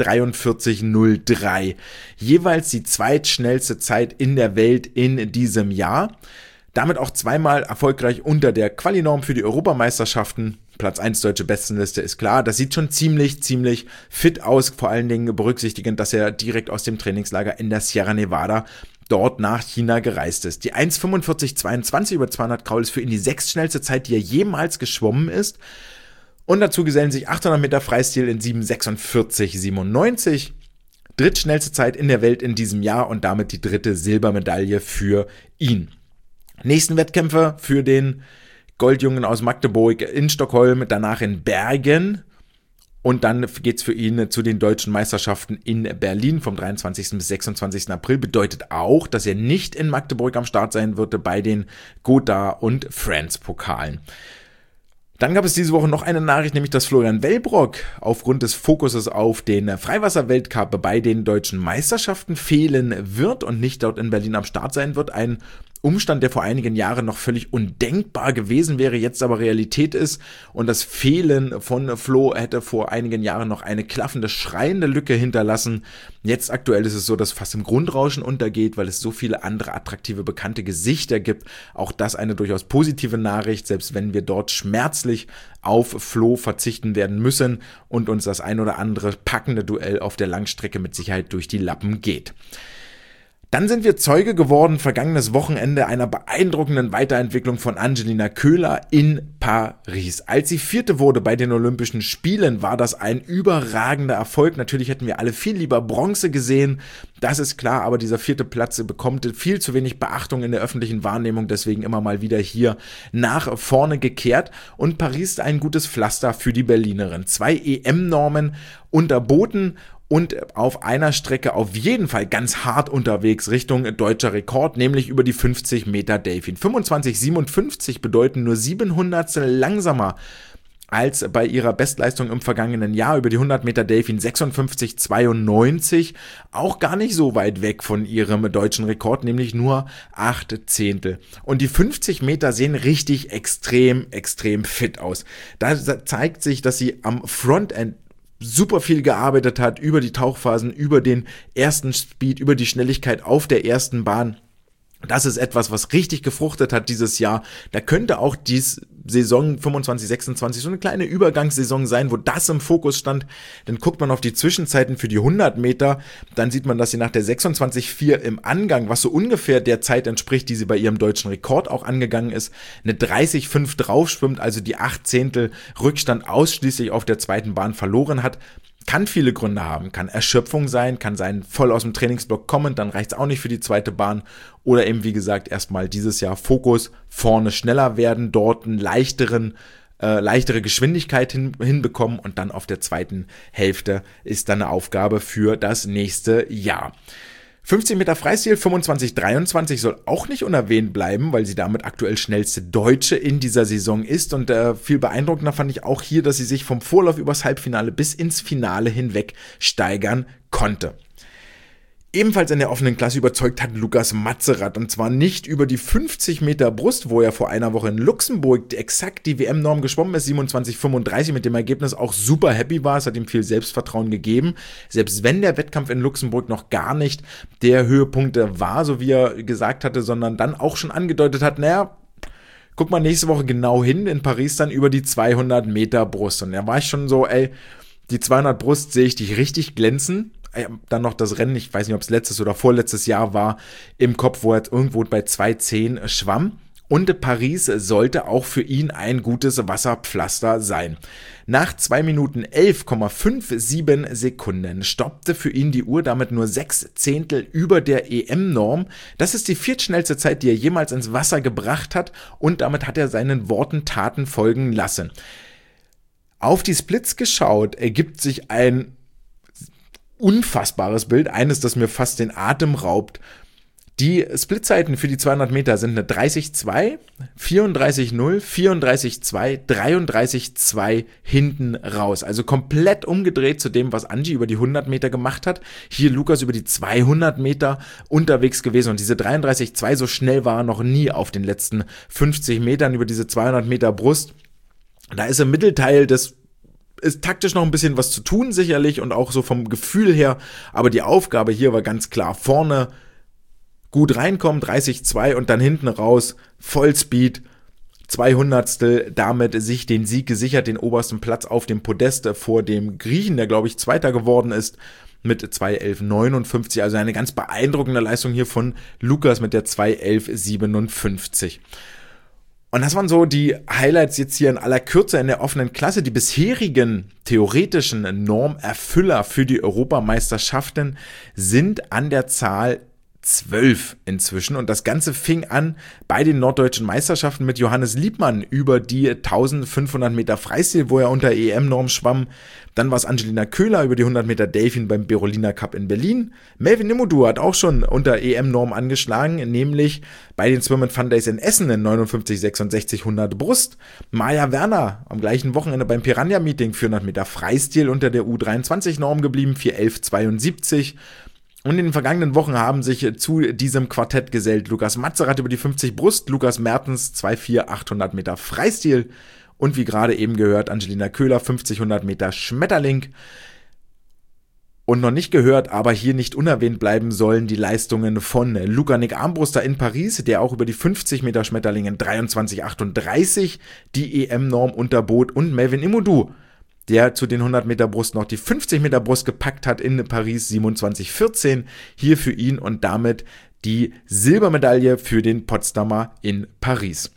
3,43,03. Jeweils die zweitschnellste Zeit in der Welt in diesem Jahr. Damit auch 2-mal erfolgreich unter der Quali-Norm für die Europameisterschaften. Platz 1 deutsche Bestenliste ist klar. Das sieht schon ziemlich fit aus, vor allen Dingen berücksichtigend, dass er direkt aus dem Trainingslager in der Sierra Nevada dort nach China gereist ist. Die 1,45,22 über 200 Kraul ist für ihn die 6. schnellste Zeit, die er jemals geschwommen ist. Und dazu gesellen sich 800 Meter Freistil in 7,46,97. Drittschnellste Zeit in der Welt in diesem Jahr und damit die 3. Silbermedaille für ihn. Nächsten Wettkämpfe für den Goldjungen aus Magdeburg in Stockholm, danach in Bergen und dann geht's für ihn zu den deutschen Meisterschaften in Berlin vom 23. bis 26. April. Bedeutet auch, dass er nicht in Magdeburg am Start sein wird bei den Godard und Friends Pokalen. Dann gab es diese Woche noch eine Nachricht, nämlich dass Florian Wellbrock aufgrund des Fokuses auf den Freiwasser-Weltcup bei den deutschen Meisterschaften fehlen wird und nicht dort in Berlin am Start sein wird. Ein Umstand, der vor einigen Jahren noch völlig undenkbar gewesen wäre, jetzt aber Realität ist. Und das Fehlen von Flo hätte vor einigen Jahren noch eine klaffende, schreiende Lücke hinterlassen. Jetzt aktuell ist es so, dass fast im Grundrauschen untergeht, weil es so viele andere attraktive, bekannte Gesichter gibt. Auch das eine durchaus positive Nachricht, selbst wenn wir dort schmerzlich auf Flo verzichten werden müssen und uns das ein oder andere packende Duell auf der Langstrecke mit Sicherheit durch die Lappen geht. Dann sind wir Zeuge geworden, vergangenes Wochenende, einer beeindruckenden Weiterentwicklung von Angelina Köhler in Paris. Als sie 4. wurde bei den Olympischen Spielen, war das ein überragender Erfolg. Natürlich hätten wir alle viel lieber Bronze gesehen, das ist klar, aber dieser 4. Platz bekommt viel zu wenig Beachtung in der öffentlichen Wahrnehmung, deswegen immer mal wieder hier nach vorne gekehrt. Und Paris ist ein gutes Pflaster für die Berlinerin. 2 EM-Normen unterboten und auf einer Strecke auf jeden Fall ganz hart unterwegs Richtung deutscher Rekord, nämlich über die 50 Meter Delfin. 25,57 bedeuten nur 700 langsamer als bei ihrer Bestleistung im vergangenen Jahr über die 100 Meter Delfin 56,92, auch gar nicht so weit weg von ihrem deutschen Rekord, nämlich nur 8 Zehntel. Und die 50 Meter sehen richtig extrem fit aus. Da zeigt sich, dass sie am Frontend super viel gearbeitet hat, über die Tauchphasen, über den ersten Speed, über die Schnelligkeit auf der ersten Bahn. Das ist etwas, was richtig gefruchtet hat dieses Jahr. Da könnte auch die Saison 25, 26 so eine kleine Übergangssaison sein, wo das im Fokus stand. Dann guckt man auf die Zwischenzeiten für die 100 Meter, dann sieht man, dass sie nach der 26,4 im Angang, was so ungefähr der Zeit entspricht, die sie bei ihrem deutschen Rekord auch angegangen ist, eine 30,5 draufschwimmt, also die 8 Zehntel Rückstand ausschließlich auf der zweiten Bahn verloren hat. Kann viele Gründe haben, kann Erschöpfung sein, kann sein voll aus dem Trainingsblock kommen, dann reicht's auch nicht für die zweite Bahn oder eben wie gesagt erstmal dieses Jahr Fokus, vorne schneller werden, dort einen leichtere Geschwindigkeit hinbekommen und dann auf der zweiten Hälfte ist dann eine Aufgabe für das nächste Jahr. 50 Meter Freistil 25,23 soll auch nicht unerwähnt bleiben, weil sie damit aktuell schnellste Deutsche in dieser Saison ist und viel beeindruckender fand ich auch hier, dass sie sich vom Vorlauf übers Halbfinale bis ins Finale hinweg steigern konnte. Ebenfalls in der offenen Klasse überzeugt hat Lukas Matzerath und zwar nicht über die 50 Meter Brust, wo er vor einer Woche in Luxemburg exakt die WM-Norm geschwommen ist, 27,35 mit dem Ergebnis auch super happy war, es hat ihm viel Selbstvertrauen gegeben, selbst wenn der Wettkampf in Luxemburg noch gar nicht der Höhepunkt war, so wie er gesagt hatte, sondern dann auch schon angedeutet hat, naja, guck mal nächste Woche genau hin, in Paris dann über die 200 Meter Brust. Und da war ich schon so, die 200 Brust sehe ich dich richtig glänzen. Dann noch das Rennen, ich weiß nicht, ob es letztes oder vorletztes Jahr war, im Kopf, wo er irgendwo bei 2,10 schwamm. Und Paris sollte auch für ihn ein gutes Wasserpflaster sein. Nach 2 Minuten 11,57 Sekunden stoppte für ihn die Uhr damit nur 6 Zehntel über der EM-Norm. Das ist die viertschnellste Zeit, die er jemals ins Wasser gebracht hat, und damit hat er seinen Worten Taten folgen lassen. Auf die Splits geschaut ergibt sich ein unfassbares Bild, eines, das mir fast den Atem raubt. Die Splitzeiten für die 200 Meter sind eine 30,2, 34,0, 34,2, 33,2 hinten raus. Also komplett umgedreht zu dem, was Angie über die 100 Meter gemacht hat. Hier Lukas über die 200 Meter unterwegs gewesen. Und diese 33,2, so schnell war er noch nie auf den letzten 50 Metern über diese 200 Meter Brust. Da ist im Mittelteil ist taktisch noch ein bisschen was zu tun sicherlich und auch so vom Gefühl her. Aber die Aufgabe hier war ganz klar, vorne gut reinkommen, 30,2 und dann hinten raus, Vollspeed, 200stel, damit sich den Sieg gesichert, den obersten Platz auf dem Podest vor dem Griechen, der glaube ich Zweiter geworden ist, mit 2,11,59, also eine ganz beeindruckende Leistung hier von Lukas mit der 2,11,57. Und das waren so die Highlights jetzt hier in aller Kürze in der offenen Klasse. Die bisherigen theoretischen Normerfüller für die Europameisterschaften sind an der Zahl 12 inzwischen, und das Ganze fing an bei den norddeutschen Meisterschaften mit Johannes Liebmann über die 1500 Meter Freistil, wo er unter EM-Norm schwamm. Dann war es Angelina Köhler über die 100 Meter Delfin beim Berolina Cup in Berlin. Melvin Nimodou hat auch schon unter EM-Norm angeschlagen, nämlich bei den Swim Fun Days in Essen in 59,66 100 Brust. Maja Werner am gleichen Wochenende beim Piranha Meeting 400 Meter Freistil unter der U23-Norm geblieben, 4,11,72. Und in den vergangenen Wochen haben sich zu diesem Quartett gesellt Lukas Matzerath über die 50 Brust, Lukas Mertens 2,4 800 Meter Freistil und wie gerade eben gehört Angelina Köhler 50 100 Meter Schmetterling. Und noch nicht gehört, aber hier nicht unerwähnt bleiben sollen die Leistungen von Luca-Nick Armbruster in Paris, der auch über die 50 Meter Schmetterling in 23,38 die EM-Norm unterbot, und Melvin Nimodou, der zu den 100 Meter Brust noch die 50 Meter Brust gepackt hat in Paris 27,14. Hier für ihn und damit die Silbermedaille für den Potsdamer in Paris.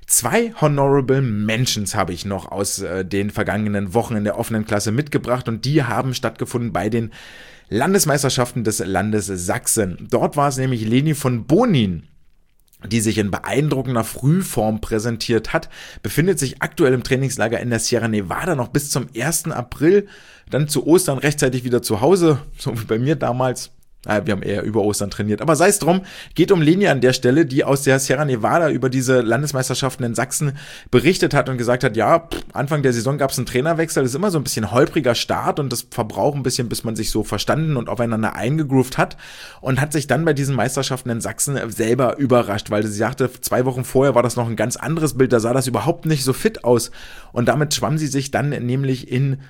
2 Honorable Mentions habe ich noch aus den vergangenen Wochen in der offenen Klasse mitgebracht, und die haben stattgefunden bei den Landesmeisterschaften des Landes Sachsen. Dort war es nämlich Leni von Bonin, die sich in beeindruckender Frühform präsentiert hat, befindet sich aktuell im Trainingslager in der Sierra Nevada noch bis zum 1. April, dann zu Ostern rechtzeitig wieder zu Hause, so wie bei mir damals. Wir haben eher über Ostern trainiert, aber sei es drum, geht um Leni an der Stelle, die aus der Sierra Nevada über diese Landesmeisterschaften in Sachsen berichtet hat und gesagt hat, ja, Anfang der Saison gab es einen Trainerwechsel, das ist immer so ein bisschen holpriger Start und das verbraucht ein bisschen, bis man sich so verstanden und aufeinander eingegroovt hat, und hat sich dann bei diesen Meisterschaften in Sachsen selber überrascht, weil sie sagte, 2 Wochen vorher war das noch ein ganz anderes Bild, da sah das überhaupt nicht so fit aus, und damit schwamm sie sich dann nämlich in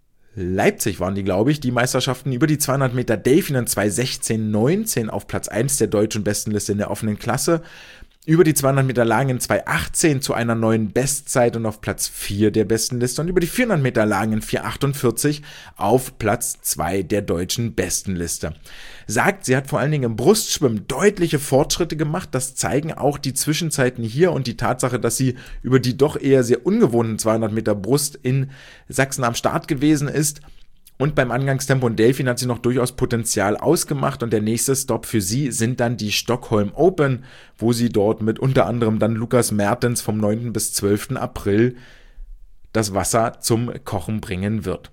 Leipzig waren die, glaube ich, die Meisterschaften über die 200 Meter Delfin in 2,16,19 auf Platz 1 der deutschen Bestenliste in der offenen Klasse, über die 200 Meter Lagen in 2,18 zu einer neuen Bestzeit und auf Platz 4 der Bestenliste, und über die 400 Meter Lagen in 4,48 auf Platz 2 der deutschen Bestenliste. Sagt, sie hat vor allen Dingen im Brustschwimmen deutliche Fortschritte gemacht, das zeigen auch die Zwischenzeiten hier und die Tatsache, dass sie über die doch eher sehr ungewohnten 200 Meter Brust in Sachsen am Start gewesen ist. Und beim Angangstempo und Delfin hat sie noch durchaus Potenzial ausgemacht, und der nächste Stop für sie sind dann die Stockholm Open, wo sie dort mit unter anderem dann Lukas Mertens vom 9. bis 12. April das Wasser zum Kochen bringen wird.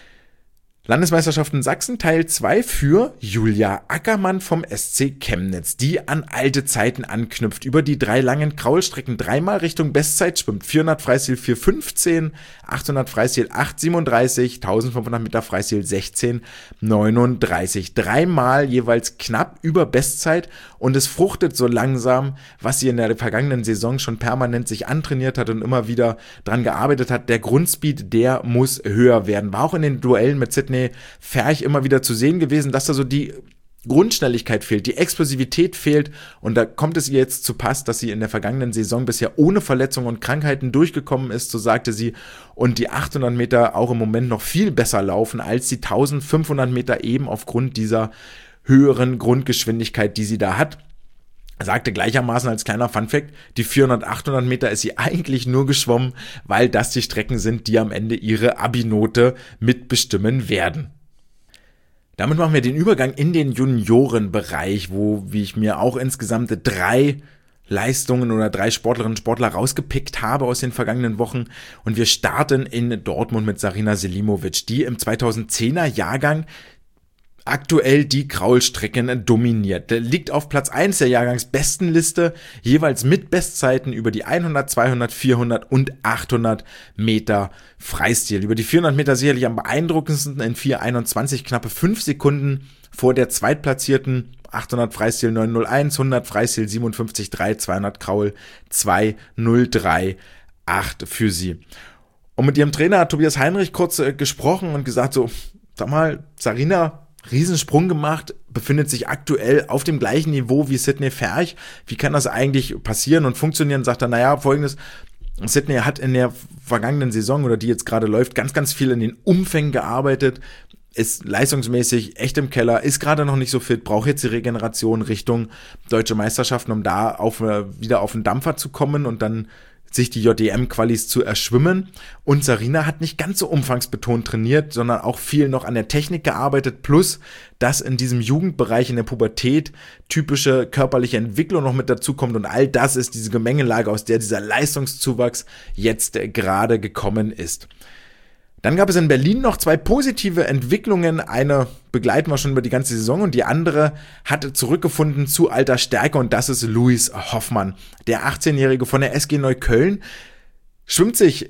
Landesmeisterschaften Sachsen Teil 2 für Julia Ackermann vom SC Chemnitz, die an alte Zeiten anknüpft, über die 3 langen Kraulstrecken 3-mal Richtung Bestzeit schwimmt, 400 Freistil 4,15, 800 Freistil 8,37, 1500 Meter Freistil 16,39, 3-mal jeweils knapp über Bestzeit, und es fruchtet so langsam, was sie in der vergangenen Saison schon permanent sich antrainiert hat und immer wieder dran gearbeitet hat. Der Grundspeed, der muss höher werden, war auch in den Duellen mit Sydney Ferch immer wieder zu sehen gewesen, dass da so die Grundschnelligkeit fehlt, die Explosivität fehlt und da kommt es ihr jetzt zu Pass, dass sie in der vergangenen Saison bisher ohne Verletzungen und Krankheiten durchgekommen ist, so sagte sie, und die 800 Meter auch im Moment noch viel besser laufen als die 1500 Meter eben aufgrund dieser höheren Grundgeschwindigkeit, die sie da hat. Sagte gleichermaßen als kleiner Funfact, die 400, 800 Meter ist sie eigentlich nur geschwommen, weil das die Strecken sind, die am Ende ihre Abi-Note mitbestimmen werden. Damit machen wir den Übergang in den Juniorenbereich, wo, wie ich mir auch insgesamt 3 Leistungen oder 3 Sportlerinnen und Sportler rausgepickt habe aus den vergangenen Wochen. Und wir starten in Dortmund mit Sarina Selimovic, die im 2010er Jahrgang aktuell die Kraulstrecken dominiert. Der liegt auf Platz 1 der Jahrgangsbestenliste, jeweils mit Bestzeiten über die 100, 200, 400 und 800 Meter Freistil. Über die 400 Meter sicherlich am beeindruckendsten in 4,21, knappe 5 Sekunden vor der zweitplatzierten. 800 Freistil 9,01, 100 Freistil 57,3, 200 Kraul 2,038 für sie. Und mit ihrem Trainer Tobias Heinrich kurz gesprochen und gesagt so, sag mal, Sarina, Riesensprung gemacht, befindet sich aktuell auf dem gleichen Niveau wie Sydney Ferch. Wie kann das eigentlich passieren und funktionieren? Sagt er, naja, folgendes, Sydney hat in der vergangenen Saison oder die jetzt gerade läuft, ganz, ganz viel in den Umfängen gearbeitet, ist leistungsmäßig echt im Keller, ist gerade noch nicht so fit, braucht jetzt die Regeneration Richtung Deutsche Meisterschaften, um da wieder auf den Dampfer zu kommen und dann sich die JDM-Qualis zu erschwimmen. Und Sarina hat nicht ganz so umfangsbetont trainiert, sondern auch viel noch an der Technik gearbeitet, plus dass in diesem Jugendbereich in der Pubertät typische körperliche Entwicklung noch mit dazu kommt und all das ist diese Gemengelage, aus der dieser Leistungszuwachs jetzt gerade gekommen ist. Dann gab es in Berlin noch 2 positive Entwicklungen. Eine begleiten wir schon über die ganze Saison und die andere hat zurückgefunden zu alter Stärke und das ist Luis Hoffmann. Der 18-Jährige von der SG Neukölln schwimmt sich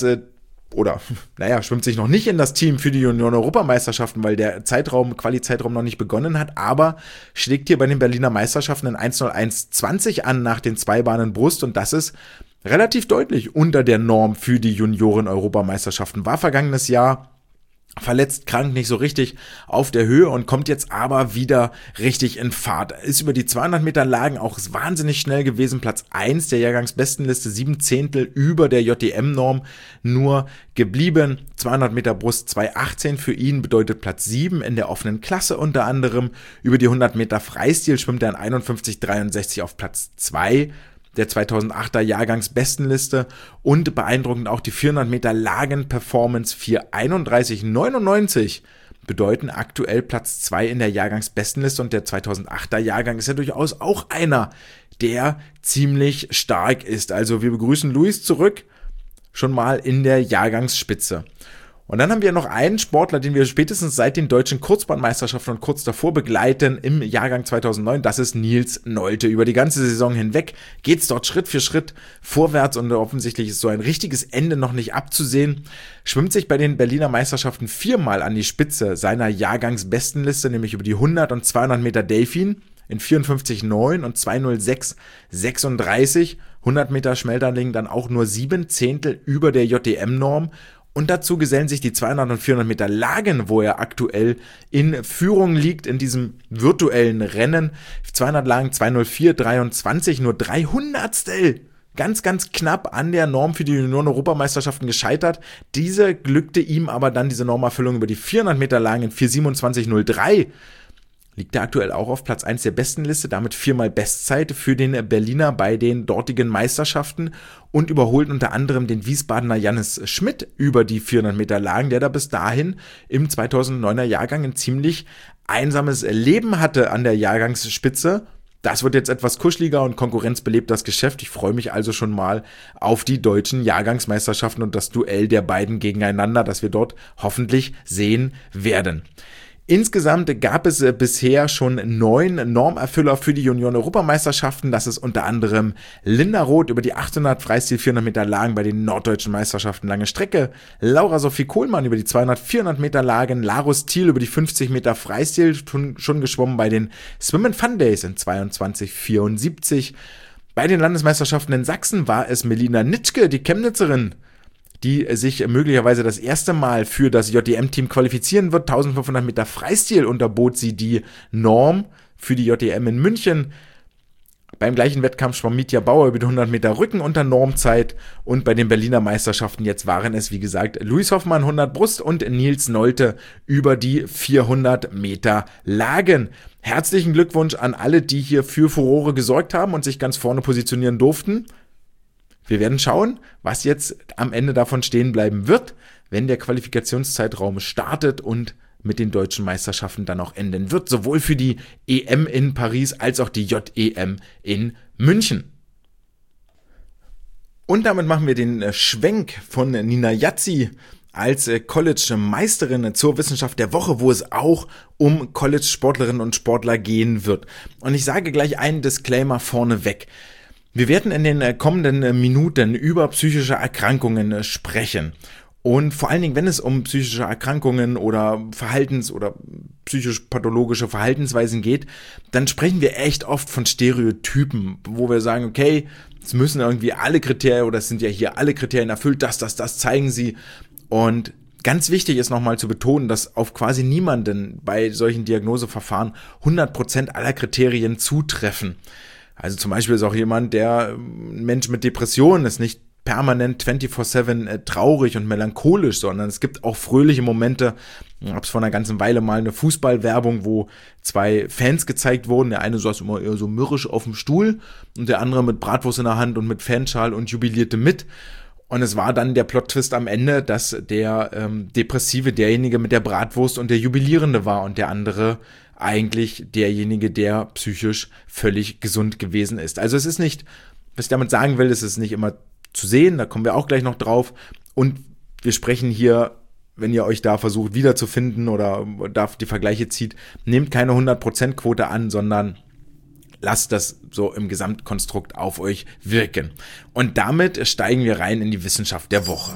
schwimmt sich noch nicht in das Team für die Junioren-Europameisterschaften, weil der Quali-Zeitraum noch nicht begonnen hat, aber schlägt hier bei den Berliner Meisterschaften in 1:01:20 an nach den 2 Bahnen Brust und das ist relativ deutlich unter der Norm für die Junioren-Europameisterschaften. War vergangenes Jahr verletzt, krank, nicht so richtig auf der Höhe und kommt jetzt aber wieder richtig in Fahrt. Ist über die 200 Meter Lagen auch wahnsinnig schnell gewesen. Platz 1 der Jahrgangsbestenliste, 7 Zehntel über der JDM-Norm nur geblieben. 200 Meter Brust 2,18 für ihn bedeutet Platz 7 in der offenen Klasse unter anderem. Über die 100 Meter Freistil schwimmt er in 51,63 auf Platz 2. Der 2008er Jahrgangsbestenliste und beeindruckend auch die 400 Meter Lagen-Performance 4,31,99 bedeuten aktuell Platz 2 in der Jahrgangsbestenliste und der 2008er Jahrgang ist ja durchaus auch einer, der ziemlich stark ist. Also wir begrüßen Luis zurück, schon mal in der Jahrgangsspitze. Und dann haben wir noch einen Sportler, den wir spätestens seit den deutschen Kurzbahnmeisterschaften und kurz davor begleiten im Jahrgang 2009. Das ist Nils Nolte. Über die ganze Saison hinweg geht es dort Schritt für Schritt vorwärts und offensichtlich ist so ein richtiges Ende noch nicht abzusehen. Schwimmt sich bei den Berliner Meisterschaften 4-mal an die Spitze seiner Jahrgangsbestenliste, nämlich über die 100 und 200 Meter Delfin in 54,9 und 2,06,36. 100 Meter Schmetterling dann auch nur 7 Zehntel über der JDM-Norm. Und dazu gesellen sich die 200 und 400 Meter Lagen, wo er aktuell in Führung liegt in diesem virtuellen Rennen. 200 Lagen 2,04,23, nur 300stel. Ganz, ganz knapp an der Norm für die Junioren-Europameisterschaften gescheitert. Diese glückte ihm aber dann diese Normerfüllung über die 400 Meter Lagen in 4,27,03. Liegt er aktuell auch auf Platz 1 der Bestenliste, damit 4-mal Bestzeit für den Berliner bei den dortigen Meisterschaften und überholt unter anderem den Wiesbadener Jannis Schmidt über die 400 Meter Lagen, der da bis dahin im 2009er Jahrgang ein ziemlich einsames Leben hatte an der Jahrgangsspitze. Das wird jetzt etwas kuscheliger und Konkurrenz belebt das Geschäft. Ich freue mich also schon mal auf die deutschen Jahrgangsmeisterschaften und das Duell der beiden gegeneinander, das wir dort hoffentlich sehen werden. Insgesamt gab es bisher schon 9 Normerfüller für die Junioren-Europameisterschaften. Das ist unter anderem Linda Roth über die 800 Freistil 400 Meter Lagen bei den norddeutschen Meisterschaften lange Strecke, Laura Sophie Kohlmann über die 200, 400 Meter Lagen, Larus Thiel über die 50 Meter Freistil schon geschwommen bei den Swim & Fun Days in 22,74. Bei den Landesmeisterschaften in Sachsen war es Melina Nitschke, die Chemnitzerin, die sich möglicherweise das erste Mal für das JDM-Team qualifizieren wird. 1500 Meter Freistil unterbot sie die Norm für die JDM in München. Beim gleichen Wettkampf schwamm Mitja Bauer über die 100 Meter Rücken unter Normzeit und bei den Berliner Meisterschaften jetzt waren es, wie gesagt, Luis Hoffmann 100 Brust und Nils Nolte über die 400 Meter Lagen. Herzlichen Glückwunsch an alle, die hier für Furore gesorgt haben und sich ganz vorne positionieren durften. Wir werden schauen, was jetzt am Ende davon stehen bleiben wird, wenn der Qualifikationszeitraum startet und mit den deutschen Meisterschaften dann auch enden wird, sowohl für die EM in Paris als auch die JEM in München. Und damit machen wir den Schwenk von Nina Yazzi als College-Meisterin zur Wissenschaft der Woche, wo es auch um College-Sportlerinnen und Sportler gehen wird. Und ich sage gleich einen Disclaimer vorneweg. Wir werden in den kommenden Minuten über psychische Erkrankungen sprechen. Und vor allen Dingen, wenn es um psychische Erkrankungen oder oder psychisch-pathologische Verhaltensweisen geht, dann sprechen wir echt oft von Stereotypen, wo wir sagen, okay, es müssen irgendwie alle Kriterien oder es sind ja hier alle Kriterien erfüllt, das zeigen sie. Und ganz wichtig ist nochmal zu betonen, dass auf quasi niemanden bei solchen Diagnoseverfahren 100% aller Kriterien zutreffen. Also zum Beispiel ist auch jemand, ein Mensch mit Depressionen ist nicht permanent 24/7 traurig und melancholisch, sondern es gibt auch fröhliche Momente. Ich habe es vor einer ganzen Weile mal eine Fußballwerbung, wo 2 Fans gezeigt wurden. Der eine saß immer eher so mürrisch auf dem Stuhl und der andere mit Bratwurst in der Hand und mit Fanschal und jubilierte mit. Und es war dann der Plot-Twist am Ende, dass der Depressive derjenige mit der Bratwurst und der Jubilierende war und der andere eigentlich derjenige, der psychisch völlig gesund gewesen ist. Also es ist nicht, was ich damit sagen will, es ist nicht immer zu sehen, da kommen wir auch gleich noch drauf. Und wir sprechen hier, wenn ihr euch da versucht wiederzufinden oder da die Vergleiche zieht, nehmt keine 100% Quote an, sondern lasst das so im Gesamtkonstrukt auf euch wirken. Und damit steigen wir rein in die Wissenschaft der Woche.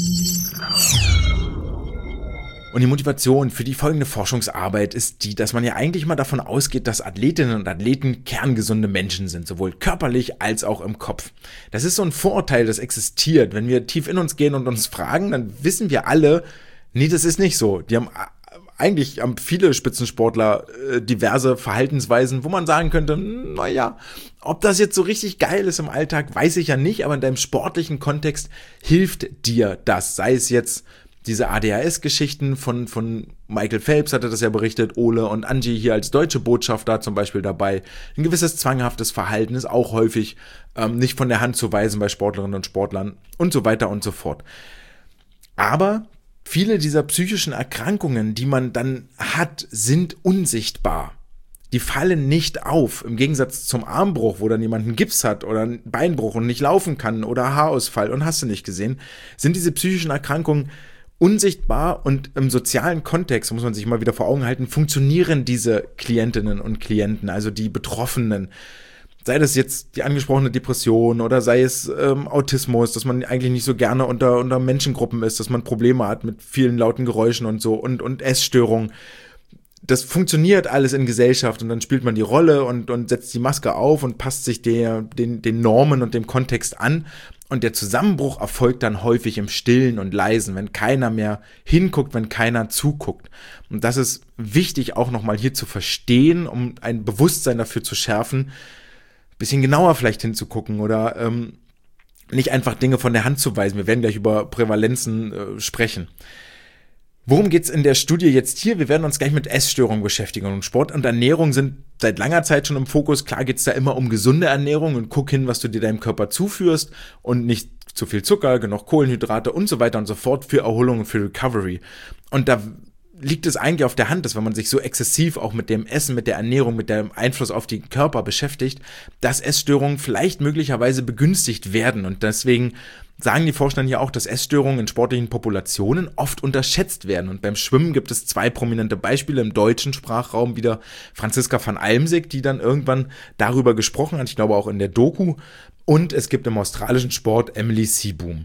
Und die Motivation für die folgende Forschungsarbeit ist die, dass man ja eigentlich mal davon ausgeht, dass Athletinnen und Athleten kerngesunde Menschen sind, sowohl körperlich als auch im Kopf. Das ist so ein Vorurteil, das existiert. Wenn wir tief in uns gehen und uns fragen, dann wissen wir alle, nee, das ist nicht so. Eigentlich haben viele Spitzensportler diverse Verhaltensweisen, wo man sagen könnte, naja, ob das jetzt so richtig geil ist im Alltag, weiß ich ja nicht, aber in deinem sportlichen Kontext hilft dir das. Sei es jetzt diese ADHS-Geschichten von Michael Phelps hatte das ja berichtet, Ole und Angie hier als deutsche Botschafter zum Beispiel dabei. Ein gewisses zwanghaftes Verhalten ist auch häufig nicht von der Hand zu weisen bei Sportlerinnen und Sportlern und so weiter und so fort. Aber viele dieser psychischen Erkrankungen, die man dann hat, sind unsichtbar. Die fallen nicht auf. Im Gegensatz zum Armbruch, wo dann jemand einen Gips hat oder einen Beinbruch und nicht laufen kann oder Haarausfall und hast du nicht gesehen, sind diese psychischen Erkrankungen unsichtbar und im sozialen Kontext, muss man sich mal wieder vor Augen halten, funktionieren diese Klientinnen und Klienten, also die Betroffenen. Sei das jetzt die angesprochene Depression oder sei es Autismus, dass man eigentlich nicht so gerne unter Menschengruppen ist, dass man Probleme hat mit vielen lauten Geräuschen und so und Essstörungen. Das funktioniert alles in Gesellschaft und dann spielt man die Rolle und setzt die Maske auf und passt sich den Normen und dem Kontext an. Und der Zusammenbruch erfolgt dann häufig im Stillen und Leisen, wenn keiner mehr hinguckt, wenn keiner zuguckt. Und das ist wichtig auch nochmal hier zu verstehen, um ein Bewusstsein dafür zu schärfen, ein bisschen genauer vielleicht hinzugucken oder nicht einfach Dinge von der Hand zu weisen. Wir werden gleich über Prävalenzen sprechen. Worum geht's in der Studie jetzt hier? Wir werden uns gleich mit Essstörungen beschäftigen. Und Sport und Ernährung sind seit langer Zeit schon im Fokus. Klar geht's da immer um gesunde Ernährung und guck hin, was du dir deinem Körper zuführst und nicht zu viel Zucker, genug Kohlenhydrate und so weiter und so fort für Erholung und für Recovery. Und da liegt es eigentlich auf der Hand, dass wenn man sich so exzessiv auch mit dem Essen, mit der Ernährung, mit dem Einfluss auf den Körper beschäftigt, dass Essstörungen vielleicht möglicherweise begünstigt werden. Und deswegen sagen die Forscher hier auch, dass Essstörungen in sportlichen Populationen oft unterschätzt werden. Und beim Schwimmen gibt es 2 prominente Beispiele im deutschen Sprachraum, wieder Franziska van Almsick, die dann irgendwann darüber gesprochen hat, ich glaube auch in der Doku. Und es gibt im australischen Sport Emily Seeboom.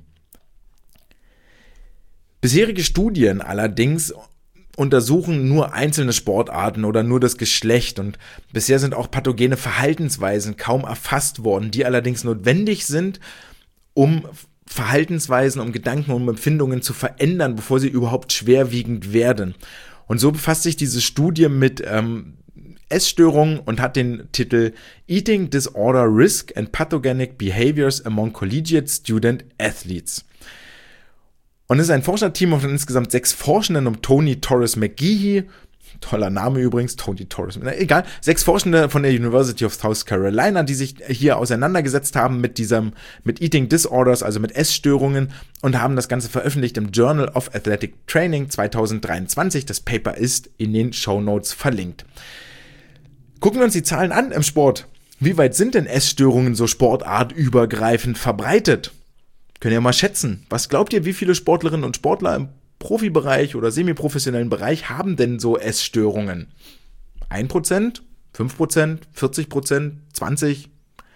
Bisherige Studien allerdings untersuchen nur einzelne Sportarten oder nur das Geschlecht und bisher sind auch pathogene Verhaltensweisen kaum erfasst worden, die allerdings notwendig sind, um Verhaltensweisen, um Gedanken und Empfindungen zu verändern, bevor sie überhaupt schwerwiegend werden. Und so befasst sich diese Studie mit Essstörungen und hat den Titel Eating Disorder Risk and Pathogenic Behaviors Among Collegiate Student Athletes. Und es ist ein Forscherteam von insgesamt 6 Forschenden um Tony Torres McGehee, toller Name übrigens, Tony Torres, egal, 6 Forschende von der University of South Carolina, die sich hier auseinandergesetzt haben mit Eating Disorders, also mit Essstörungen, und haben das Ganze veröffentlicht im Journal of Athletic Training 2023. Das Paper ist in den Shownotes verlinkt. Gucken wir uns die Zahlen an im Sport. Wie weit sind denn Essstörungen so sportartübergreifend verbreitet? Könnt ihr mal schätzen. Was glaubt ihr, wie viele Sportlerinnen und Sportler im Profibereich oder semiprofessionellen Bereich haben denn so Essstörungen? 1%? 5%? 40%? 20%?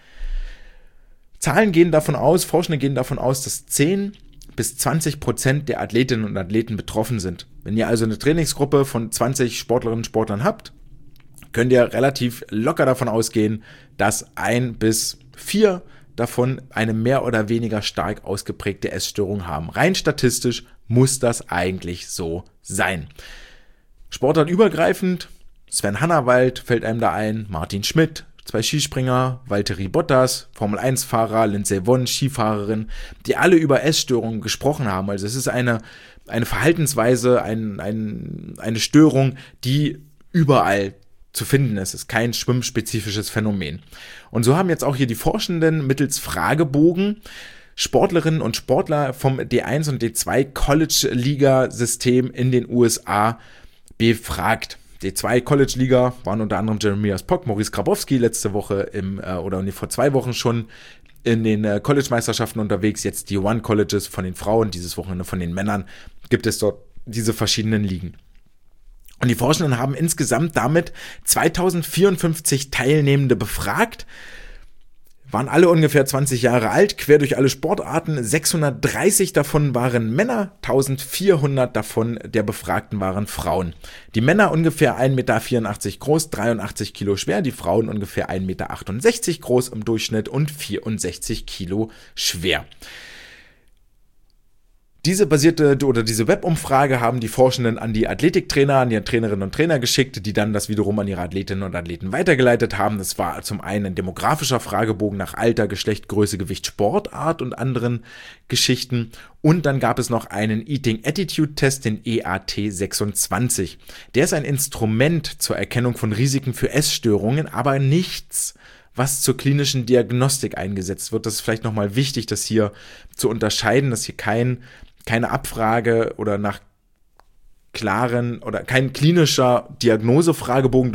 Forschende gehen davon aus, dass 10-20% der Athletinnen und Athleten betroffen sind. Wenn ihr also eine Trainingsgruppe von 20 Sportlerinnen und Sportlern habt, könnt ihr relativ locker davon ausgehen, dass 1 bis 4 davon eine mehr oder weniger stark ausgeprägte Essstörung haben. Rein statistisch muss das eigentlich so sein. Sportartübergreifend, Sven Hannawald fällt einem da ein, Martin Schmidt, 2 Skispringer, Valtteri Bottas, Formel-1-Fahrer, Lindsey Vonn, Skifahrerin, die alle über Essstörungen gesprochen haben. Also es ist eine Verhaltensweise, eine Störung, die überall zu finden ist. Es ist kein schwimmspezifisches Phänomen. Und so haben jetzt auch hier die Forschenden mittels Fragebogen Sportlerinnen und Sportler vom D1 und D2 College-Liga-System in den USA befragt. D2 College-Liga waren unter anderem Jeremias Pock, Maurice Grabowski letzte Woche vor 2 Wochen schon in den College-Meisterschaften unterwegs. Jetzt die One Colleges von den Frauen, dieses Wochenende von den Männern, gibt es dort diese verschiedenen Ligen. Und die Forschenden haben insgesamt damit 2054 Teilnehmende befragt, waren alle ungefähr 20 Jahre alt, quer durch alle Sportarten. 630 davon waren Männer, 1400 davon der Befragten waren Frauen. Die Männer ungefähr 1,84 Meter groß, 83 Kilo schwer, die Frauen ungefähr 1,68 Meter groß im Durchschnitt und 64 Kilo schwer. Diese Webumfrage haben die Forschenden an die Athletiktrainer, an die Trainerinnen und Trainer geschickt, die dann das wiederum an ihre Athletinnen und Athleten weitergeleitet haben. Das war zum einen ein demografischer Fragebogen nach Alter, Geschlecht, Größe, Gewicht, Sportart und anderen Geschichten. Und dann gab es noch einen Eating Attitude Test, den EAT26. Der ist ein Instrument zur Erkennung von Risiken für Essstörungen, aber nichts, was zur klinischen Diagnostik eingesetzt wird. Das ist vielleicht nochmal wichtig, das hier zu unterscheiden, dass hier keine Abfrage oder nach klaren oder kein klinischer Diagnosefragebogen